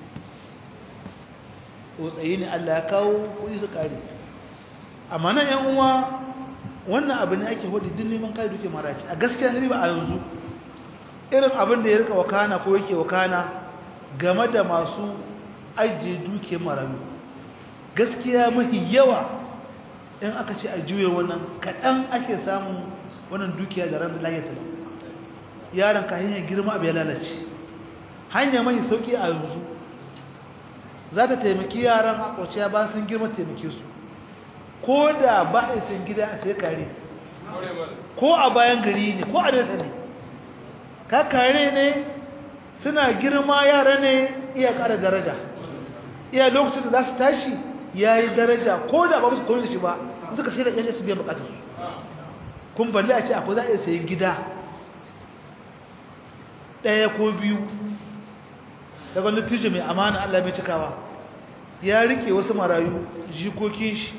tsautsayi ne Allah ya kawo kuɗi su kare amma nan yan uwa wannan abu ne ake hudu din neman kare dukiyar maraci a gaskiya ne ba a yanzu irin abin da ya rika wakana ko yake wakana game da masu ajiye dukiyar marayu gaskiya mafi yawa in aka ce a juya wannan kaɗan ake samun wannan dukiya da ran da lahiyar ta yaron ka hanyar girma abu ya lalace hanya mai sauƙi a yanzu za ta taimaki yaran a ƙwaciya ba sun girma taimake su ko da ba a sun gida a sai kare ko a bayan gari ne ko a nesa ne ka kare ne suna girma yara ne iya ƙara daraja iya lokacin da za su tashi ya yi daraja ko da ba musu kone da shi ba suka sai da ƙashe su biyan bukatar su kun balle a ce akwai za a iya sayi gida ɗaya ko biyu daga wani tijo mai amana Allah mai cikawa ya rike wasu marayu jikokin shi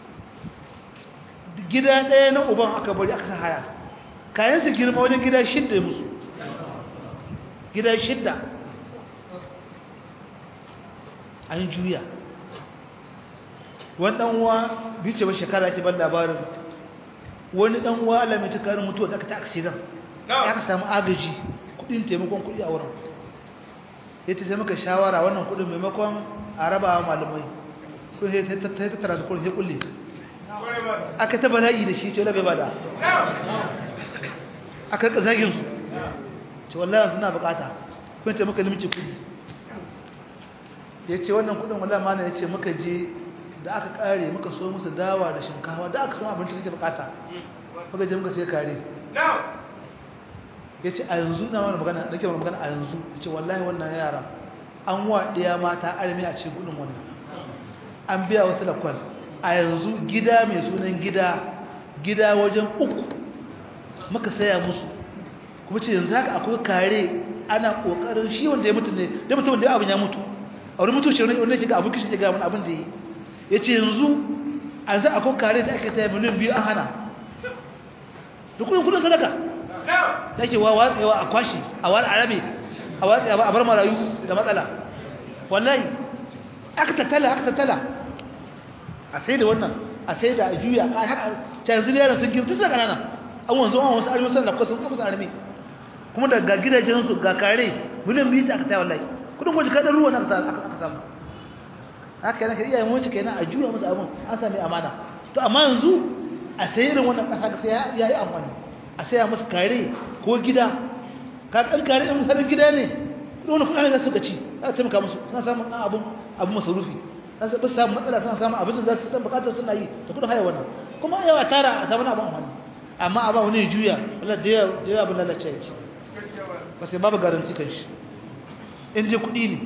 gida ɗaya na uban aka bari aka haya kayan su girma wajen gida shidda musu gida shidda an juya wani ɗan'uwa bice ba shekara ake ban labarin wani ɗan'uwa Allah mai cikarin mutuwa da aka ta aksidan ya ka samu agaji kudin taimakon kudi a wurin ya ce sai muka shawara wannan kudin maimakon a raba wa malamai kun sai ta tattara su kudin sai kulle aka ta bala'i da shi ce wala bai bada aka rika zagin su ce wallahi suna bukata kun ce muka limci kudi ya ce wannan kudin wallahi mana ya ce muka je da aka kare muka so musu dawa da shinkawa da aka so abinci suke bukata muka je muka sai kare ya ce a yanzu na wani magana da ke wani magana a yanzu ya ce wallahi wannan yara an wa ɗaya mata armi a cikin gudun wannan an biya wasu lakwal a yanzu gida mai sunan gida gida wajen uku muka saya musu kuma ce yanzu haka akwai kare ana ƙoƙarin shi wanda ya mutu ne da mutum da ya abin ya mutu a wani mutu shi wanda ya ga abin kishin ya ga wani abin da ya ya ce yanzu a yanzu akwai kare da ake saya miliyan biyu an hana da kudin kudin sadaka da ke watsewa a kwashi a wani arabe a watsewa a bar marayu da matsala wallahi aka tattala aka tattala a sai da wannan a sai da a juya a haka canzil yaran sun girta da kanana an wanzu an wasu arewa sun lafka sun kafa su arme kuma da ga gidajensu ga kare miliyan biyu ta aka taya wallahi kudin gwaji kaɗan ruwa na aka samu haka yana ka iya mace kenan a juya musu abin an sami amana to amma yanzu a sai irin wannan ƙasa sai ya yi amfani a saya musu kare ko gida ka kan kare ɗin musamman gida ne wani kuɗa da suka ci za a taimaka musu suna samun ɗan abin abin masarufi za su bisa samun matsala suna samun abin da za su ɗan buƙatar suna yi da kuɗin haya wannan kuma yawa tara a samun abin amfani amma a ba wani juya wala da yawa abin lalace ya ce ba sai babu garanti kan shi in je kuɗi ne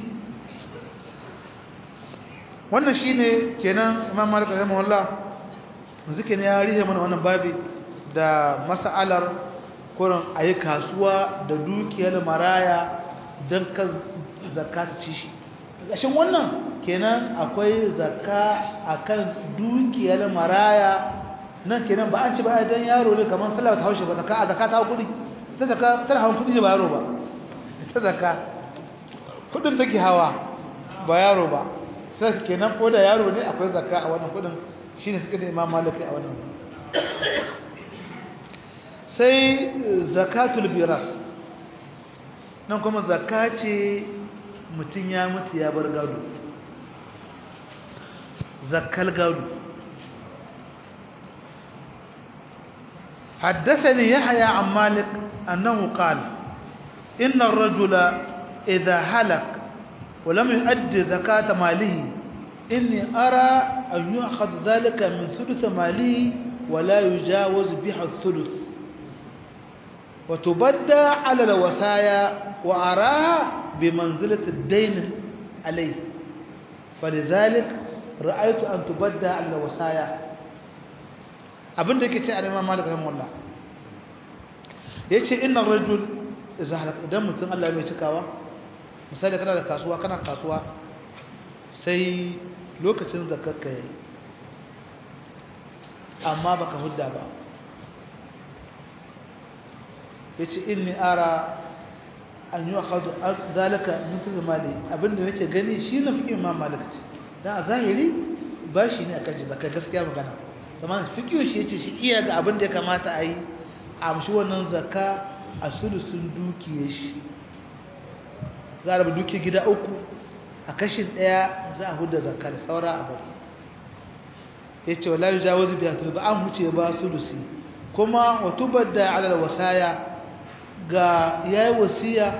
wannan shi ne kenan imam malik rahimahullah zikin ya rihe mana wannan babi da mas'alar kurin a yi kasuwa da dukiyar maraya don kan zakka ta ci shi ƙashin wannan kenan akwai zakka a kan dukiyar maraya nan kenan ba an ci ba a don yaro ne kamar sallah ta haushe ba zakka a zakka ta kudi ta zakka tana hawan kudi ne ba yaro ba ta zakka kudin take hawa ba yaro ba sai kenan ko da yaro ne akwai zakka a wannan kudin shine suka da imam maliki a wannan sai zakatul biras nan kuma zakka ce mutum ya mutu ya bar gado zakkal gado حدثني يحيى عن مالك أنه قال إن الرجل إذا هلك ولم يؤدي زكاة ماله إني أرى أن يأخذ ذلك من ثلث ماله ولا يجاوز بها الثلث وتبدى على الوصايا وأراها بمنزلة الدين عليه فلذلك رأيت أن تبدى على الوصايا abin da yake ce a neman malik rahimahullah ya ce inna rajul idan mutum Allah mai cikawa misali kana da kasuwa kana kasuwa sai lokacin zakarka yayi amma baka hudda ba yace inni ara an yu'khadhu zalika min mali abinda nake gani shi na fiqh imam malik ce dan a zahiri bashi ne akan zakka gaskiya magana kamar fiqh shi yace shi iya ga abin da ya kamata a yi a amshi wannan zakka a sulusun dukiyar shi za a rabu dukiyar gida uku a kashin daya za a hudda zakka da saura a bari yace wala yujawizu biha ba an huce ba sulusi kuma watubadda ala alwasaya ga yayi wasiya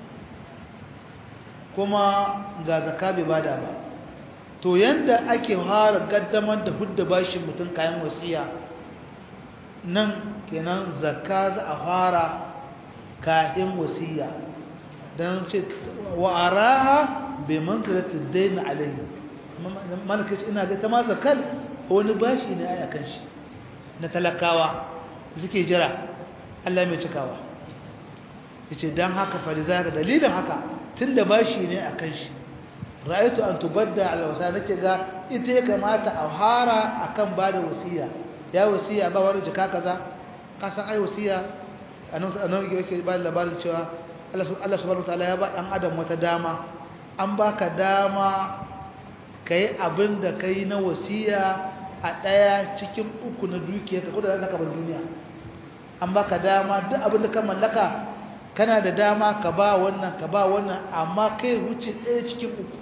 kuma ga zakka bai bada ba to yanda ake fara gaddamar da hudda bashin mutum kayan wasiya nan kenan zakka za a fara kayan wasiya dan ce wa araha bi manzilati ad-dayn alayhi malaka ce ina ga ta ma zakkal wani bashi ne ai akan shi na talakawa suke jira Allah mai cikawa yace dan haka fa da zaka dalilin haka tunda bashi ne akan shi ra'aytu an tubadda ala wasa nake ga ita ya kamata a hara akan bada wasiya ya wasiya ba wani jika kaza ka san ai wasiya annabi annabi yake ba labarin cewa Allah subhanahu wataala ya ba dan adam wata dama an baka dama kai abinda kai na wasiya a daya cikin uku na dukiyarka ko da zaka bar duniya an baka dama duk abinda ka mallaka kana da dama ka ba wannan ka ba wannan amma kai wuce daya cikin uku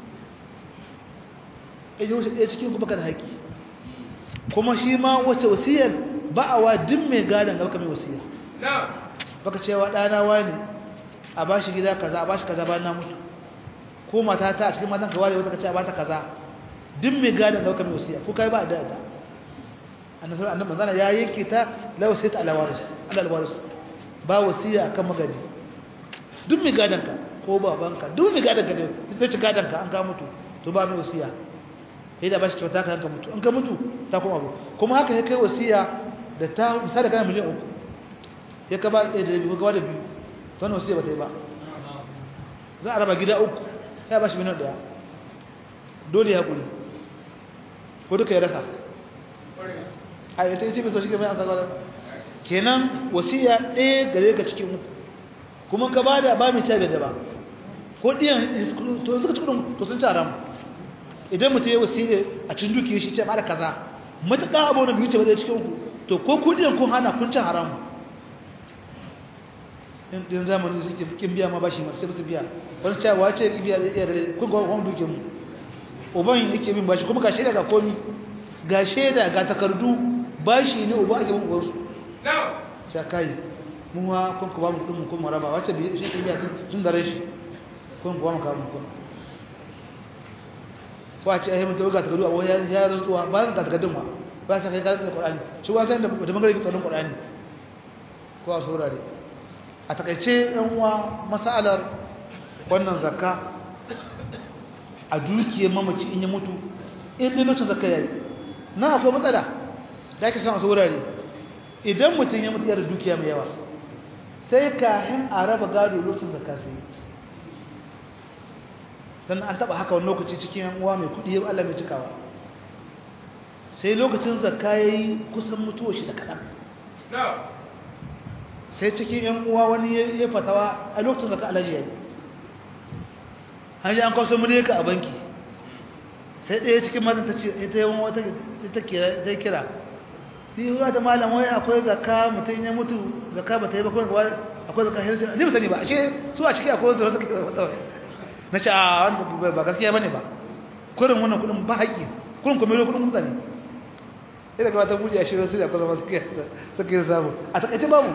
eh wuce daya cikin uku baka da haƙi kuma shi ma wace wasiyar ba a wa duk mai gadon ga baka mai wasiya baka cewa dana wani a bashi gida kaza a bashi kaza bayan na mutu ko mata ta a cikin matan ka ware wata kace a bata kaza duk mai gadon ga baka mai wasiya ko kai ba da da annabi annabi manzana ya yanke ta law sai ta alwaris alwaris ba wasiya akan magadi duk mai gadon ka ko babanka duk mai gadon ka da ci gadon ka an ga mutu to ba mai wasiya sai da bashi kyauta ka hanka mutu an ka mutu ta kuma abu kuma haka ya kai wasiya da ta misali kana miliyan uku ya ka ba ɗaya da biyu ka da biyu to wannan wasiya ba ta yi ba za a raba gida uku ya bashi miliyan ɗaya dole ya kuri ko duka ya rasa a yi ta yi cikin soshi kamar an sagwada kenan wasiya ɗaya gare ka cikin uku kuma ka ba da ba mai cabe da ba ko ɗiyan to yanzu ka ci kudin to sun ci haramu idan mutum ya wasiya a cikin dukiyar shi ce ba da kaza matuƙa abu na biyu ce ba da cikin uku to ko kudiyan kun hana kun ci haramu din zamani suke kin biya ma bashi masu su biya wani cewa wace biya da iya rare kun ga wani dukiyar mu uban yake bin bashi kuma ga shaida ga komi ga shaida ga takardu bashi ne uba ake bin ubansu sha kai mun wa kun ku ba mu kudin kun maraba wace biya shi ke biya tun da rashi kun ku ba mu kawo kun wace ai mun tawo ga takardu a wani ya rantsuwa ba ga takardun ma ba sa kai karanta Qur'ani shi wa san da da magana ke tsaron Qur'ani ko a saurare a takaice ɗan uwa masalar wannan zakka a dukiyar mamaci in ya mutu in dai lokacin zakka yayi na akwai matsala da ake samu saurare idan mutum ya mutu ya da dukiya mai yawa sai kafin a raba gado lokacin zakka sai dan an taba haka wani lokaci cikin yan uwa mai kudi Allah mai cikawa sai lokacin zakka yayi kusan mutuwa shi da kadan sai cikin yan uwa wani ya fatawa a lokacin zakka alaji yayi haji an kawo mun ka a banki sai ɗaya cikin matan ta ce ita yawan wata ta kira ta kira ni ruwa da malam wai akwai zakka mutun ya mutu zakka ba ta yi ba ko akwai zakka hirji ni ba sani ba ashe su a ciki akwai zakka fatawa na ce a wanda ba gaskiya bane ba kurin wannan kudin ba haƙi kurin kuma kudin mutane ina ga wata buji a shirin sai akwai zama suke suke samu a takaice babu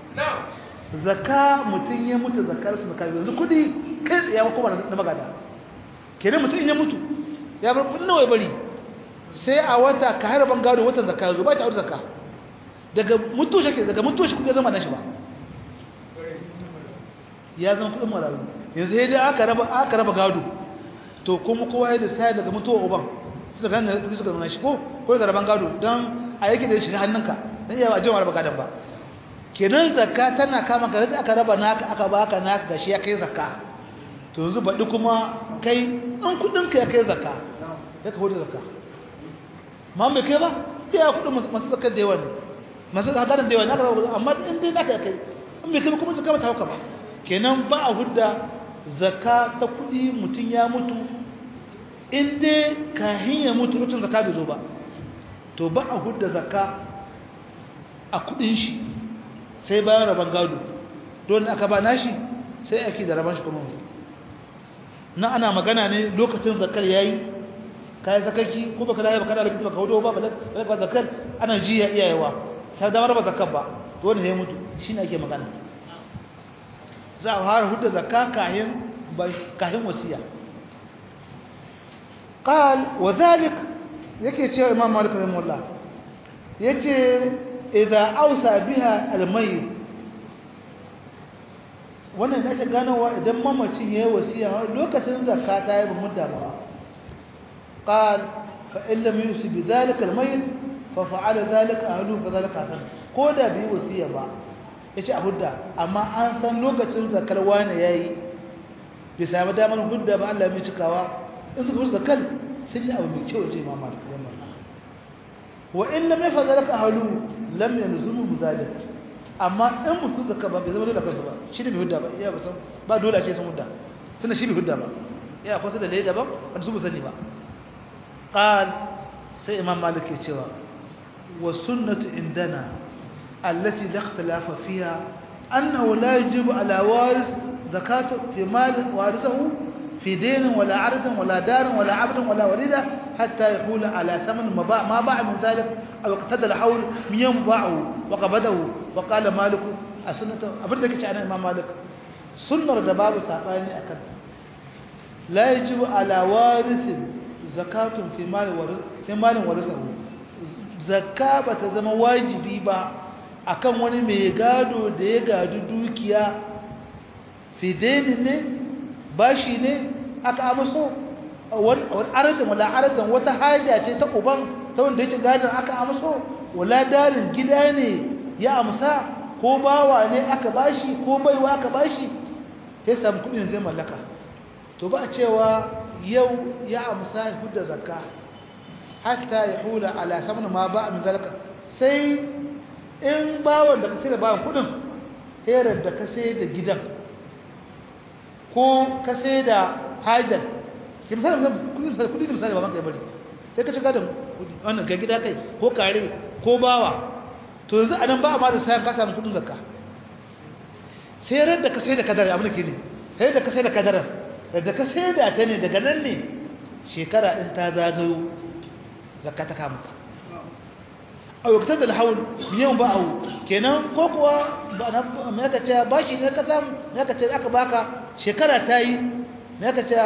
zakka mutum ya mutu zakkar su zakka yanzu kudi kai ya kuma na magana kenan mutum ya mutu ya bar kudin nawa ya bari sai a wata ka harban gado watan zakka yanzu ba ta aure zakka daga mutu shi daga mutu shi kudi zama nashi ba ya zama kudin marayu yanzu sai dai aka raba aka raba gado to kuma kowa ya da sai daga mutuwa uban suka gane suka zama shi ko ko da raban gado dan a yake da shi hannunka dan iya ba jama'a raba gadon ba kenan zakka tana kama ka da aka raba naka aka baka naka gashi ya kai zakka to yanzu baɗi kuma kai ɗan kuɗinka ya kai zakka ya ka hudu zakka ma mai kai ba iya kuɗin masu zakkar da yawa ne masu hadarin da yawa ne aka raba amma in dai naka ya kai in mai kai ba kuma zakka ba ta hauka ba kenan ba a hudda zakka ta kuɗi mutum ya mutu in dai kahin ya mutu lokacin zakka bai zo ba to ba a hudda zakka a kuɗin shi sai bayan raban gado don aka ba nashi sai ake da raban shi kuma na ana magana ne lokacin zakar yayi kai zakaki ko baka da baka da likita baka hudo ba ba zakar ana jiya iyayewa sai da raba zakar ba to wanda ya mutu shine ake magana za a fara hudda zakka kayan kayan wasiya qal wa dhalik yake cewa imam malik rahimahullah yace idza ausa biha almayyit wannan da ake ganowa idan mamacin yayi wasiya lokacin zakka ta yi mudda ba qal fa in lam yusi bi dhalika almayyit fa fa'ala dhalika ahlu fa dhalika hasan ko da bi wasiya ba yace a hudda amma an san lokacin zakkar wani yayi bai sami damar hudda ba Allah mai cikawa in suka fi zakal sun yi abu mai kyau ce ma malik wannan wa in lam yafza laka ahlu lam yalzumu muzalik amma in mutu zakka ba bai zama dole kansu ba shi ne bai hudda ba iya ba san ba dole a ce sun hudda tunda shi bai hudda ba ya kwasa da leda ba wanda su sani ba qal sai imam malik ya cewa wa sunnatu indana allati la ikhtilafa fiha annahu la yajibu ala waris zakatu fi mal warisahu في دين ولا عرض ولا دار ولا عبد ولا وليدة حتى يحول على ثمن ما باع, ما باع من ذلك أو اقتدى الحول من يوم باعه وقبضه وقال مالك السنة أبردك عن إمام مالك سنة دباب ساقاني أكد لا يجب على وارث زكاة في مال ورث في مال ورثه زكاة بتزم واجبي با akan wani mai gado da ya gado dukiya fi dainin ne bashi ne aka amso wani aradin wala aradin wata haja ce ta uban ta wanda yake gadon aka amso wala darin gida ne ya amsa ko bawa ne aka bashi ko baiwa aka bashi sai samu kudin zai mallaka to ba a cewa yau ya amsa hudda zakka hatta ya hula ala saman ma ba min zalika sai in bawon da ka sai da bawon kudin herar da ka sai da gidan ko ka sai da hajar ke misali kudi da misali ba banka ya bari sai ka shiga da wannan ga gida kai ko kare ko bawa to yanzu anan ba a ma da sayan ka samu kudin zakka sai ran da ka sai da kadara abin da ke ne sai da ka sai da kadara da ka sai da ta ne daga nan ne shekara din ta zagayo zakka ta kama ka a waktar da alhaul biyan ba a kenan ko kuwa me aka ce bashi ne ka samu me aka ce aka baka shekara ta yi me aka ce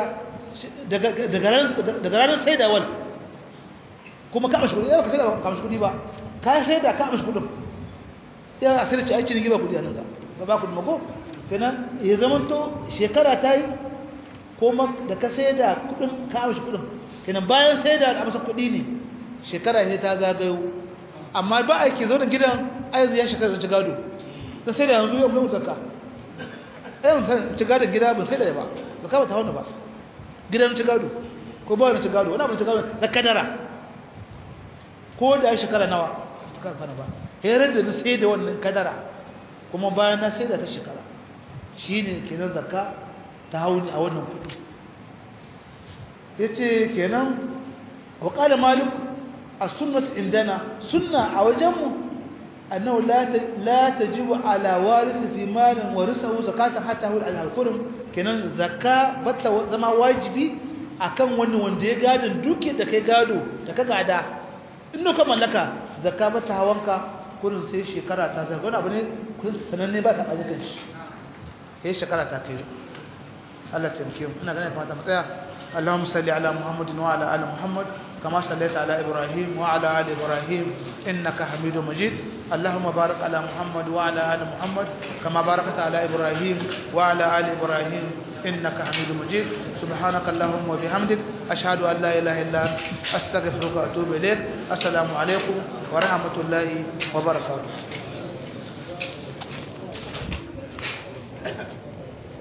daga ranar saidawar kuma ka amshi kudi ya ka sai da ka amshi kudi ba ka sai da ka amshi kudin ya a sai da ci aici ne ba kudi a nan ka ba ba kudi mako kenan ya zamanto shekara ta yi kuma da ka sai da kudin ka amshi kudin kenan bayan sai da amsa kudi ne shekara sai ta zagayo amma ba a ke zo da gidan ayyuzu ya shekara da gado da sai da yanzu yau mai zakka ayyuzu sai ci gado gida ba sai da ba zakka ba ta hauna ba gidan ci gado ko ba wani ci gado wani abin ci gado na kadara ko da ya shekara nawa ta kan sana ba herar da na sai da wannan kadara kuma bayan na sai da ta shekara shi ne kenan zakka ta hauni a wannan kudi ya ce kenan waƙala malik السنة عندنا سنة عوجمه أنه لا لا تجب على وارث في مال ورثه زكاة حتى هو على الكرم كنن زكاة بت زما واجبي akan wani wanda ya gadin duke da kai gado da ka gada inno ka mallaka zakka bata hawanka kullun sai shekara ta zai wani abu ne kun sananne ba ka aje kanshi sai shekara ta kai Allah ya tsare mu ina ganin kamata mu tsaya Allahumma salli ala Muhammadin wa ala ali Muhammad كما صليت على إبراهيم وعلى آل إبراهيم إنك حميد مجيد اللهم بارك على محمد وعلى آل محمد كما باركت على إبراهيم وعلى آل إبراهيم إنك حميد مجيد سبحانك اللهم وبحمدك أشهد أن لا إله إلا أنت أستغفرك وأتوب إليك السلام عليكم ورحمة الله وبركاته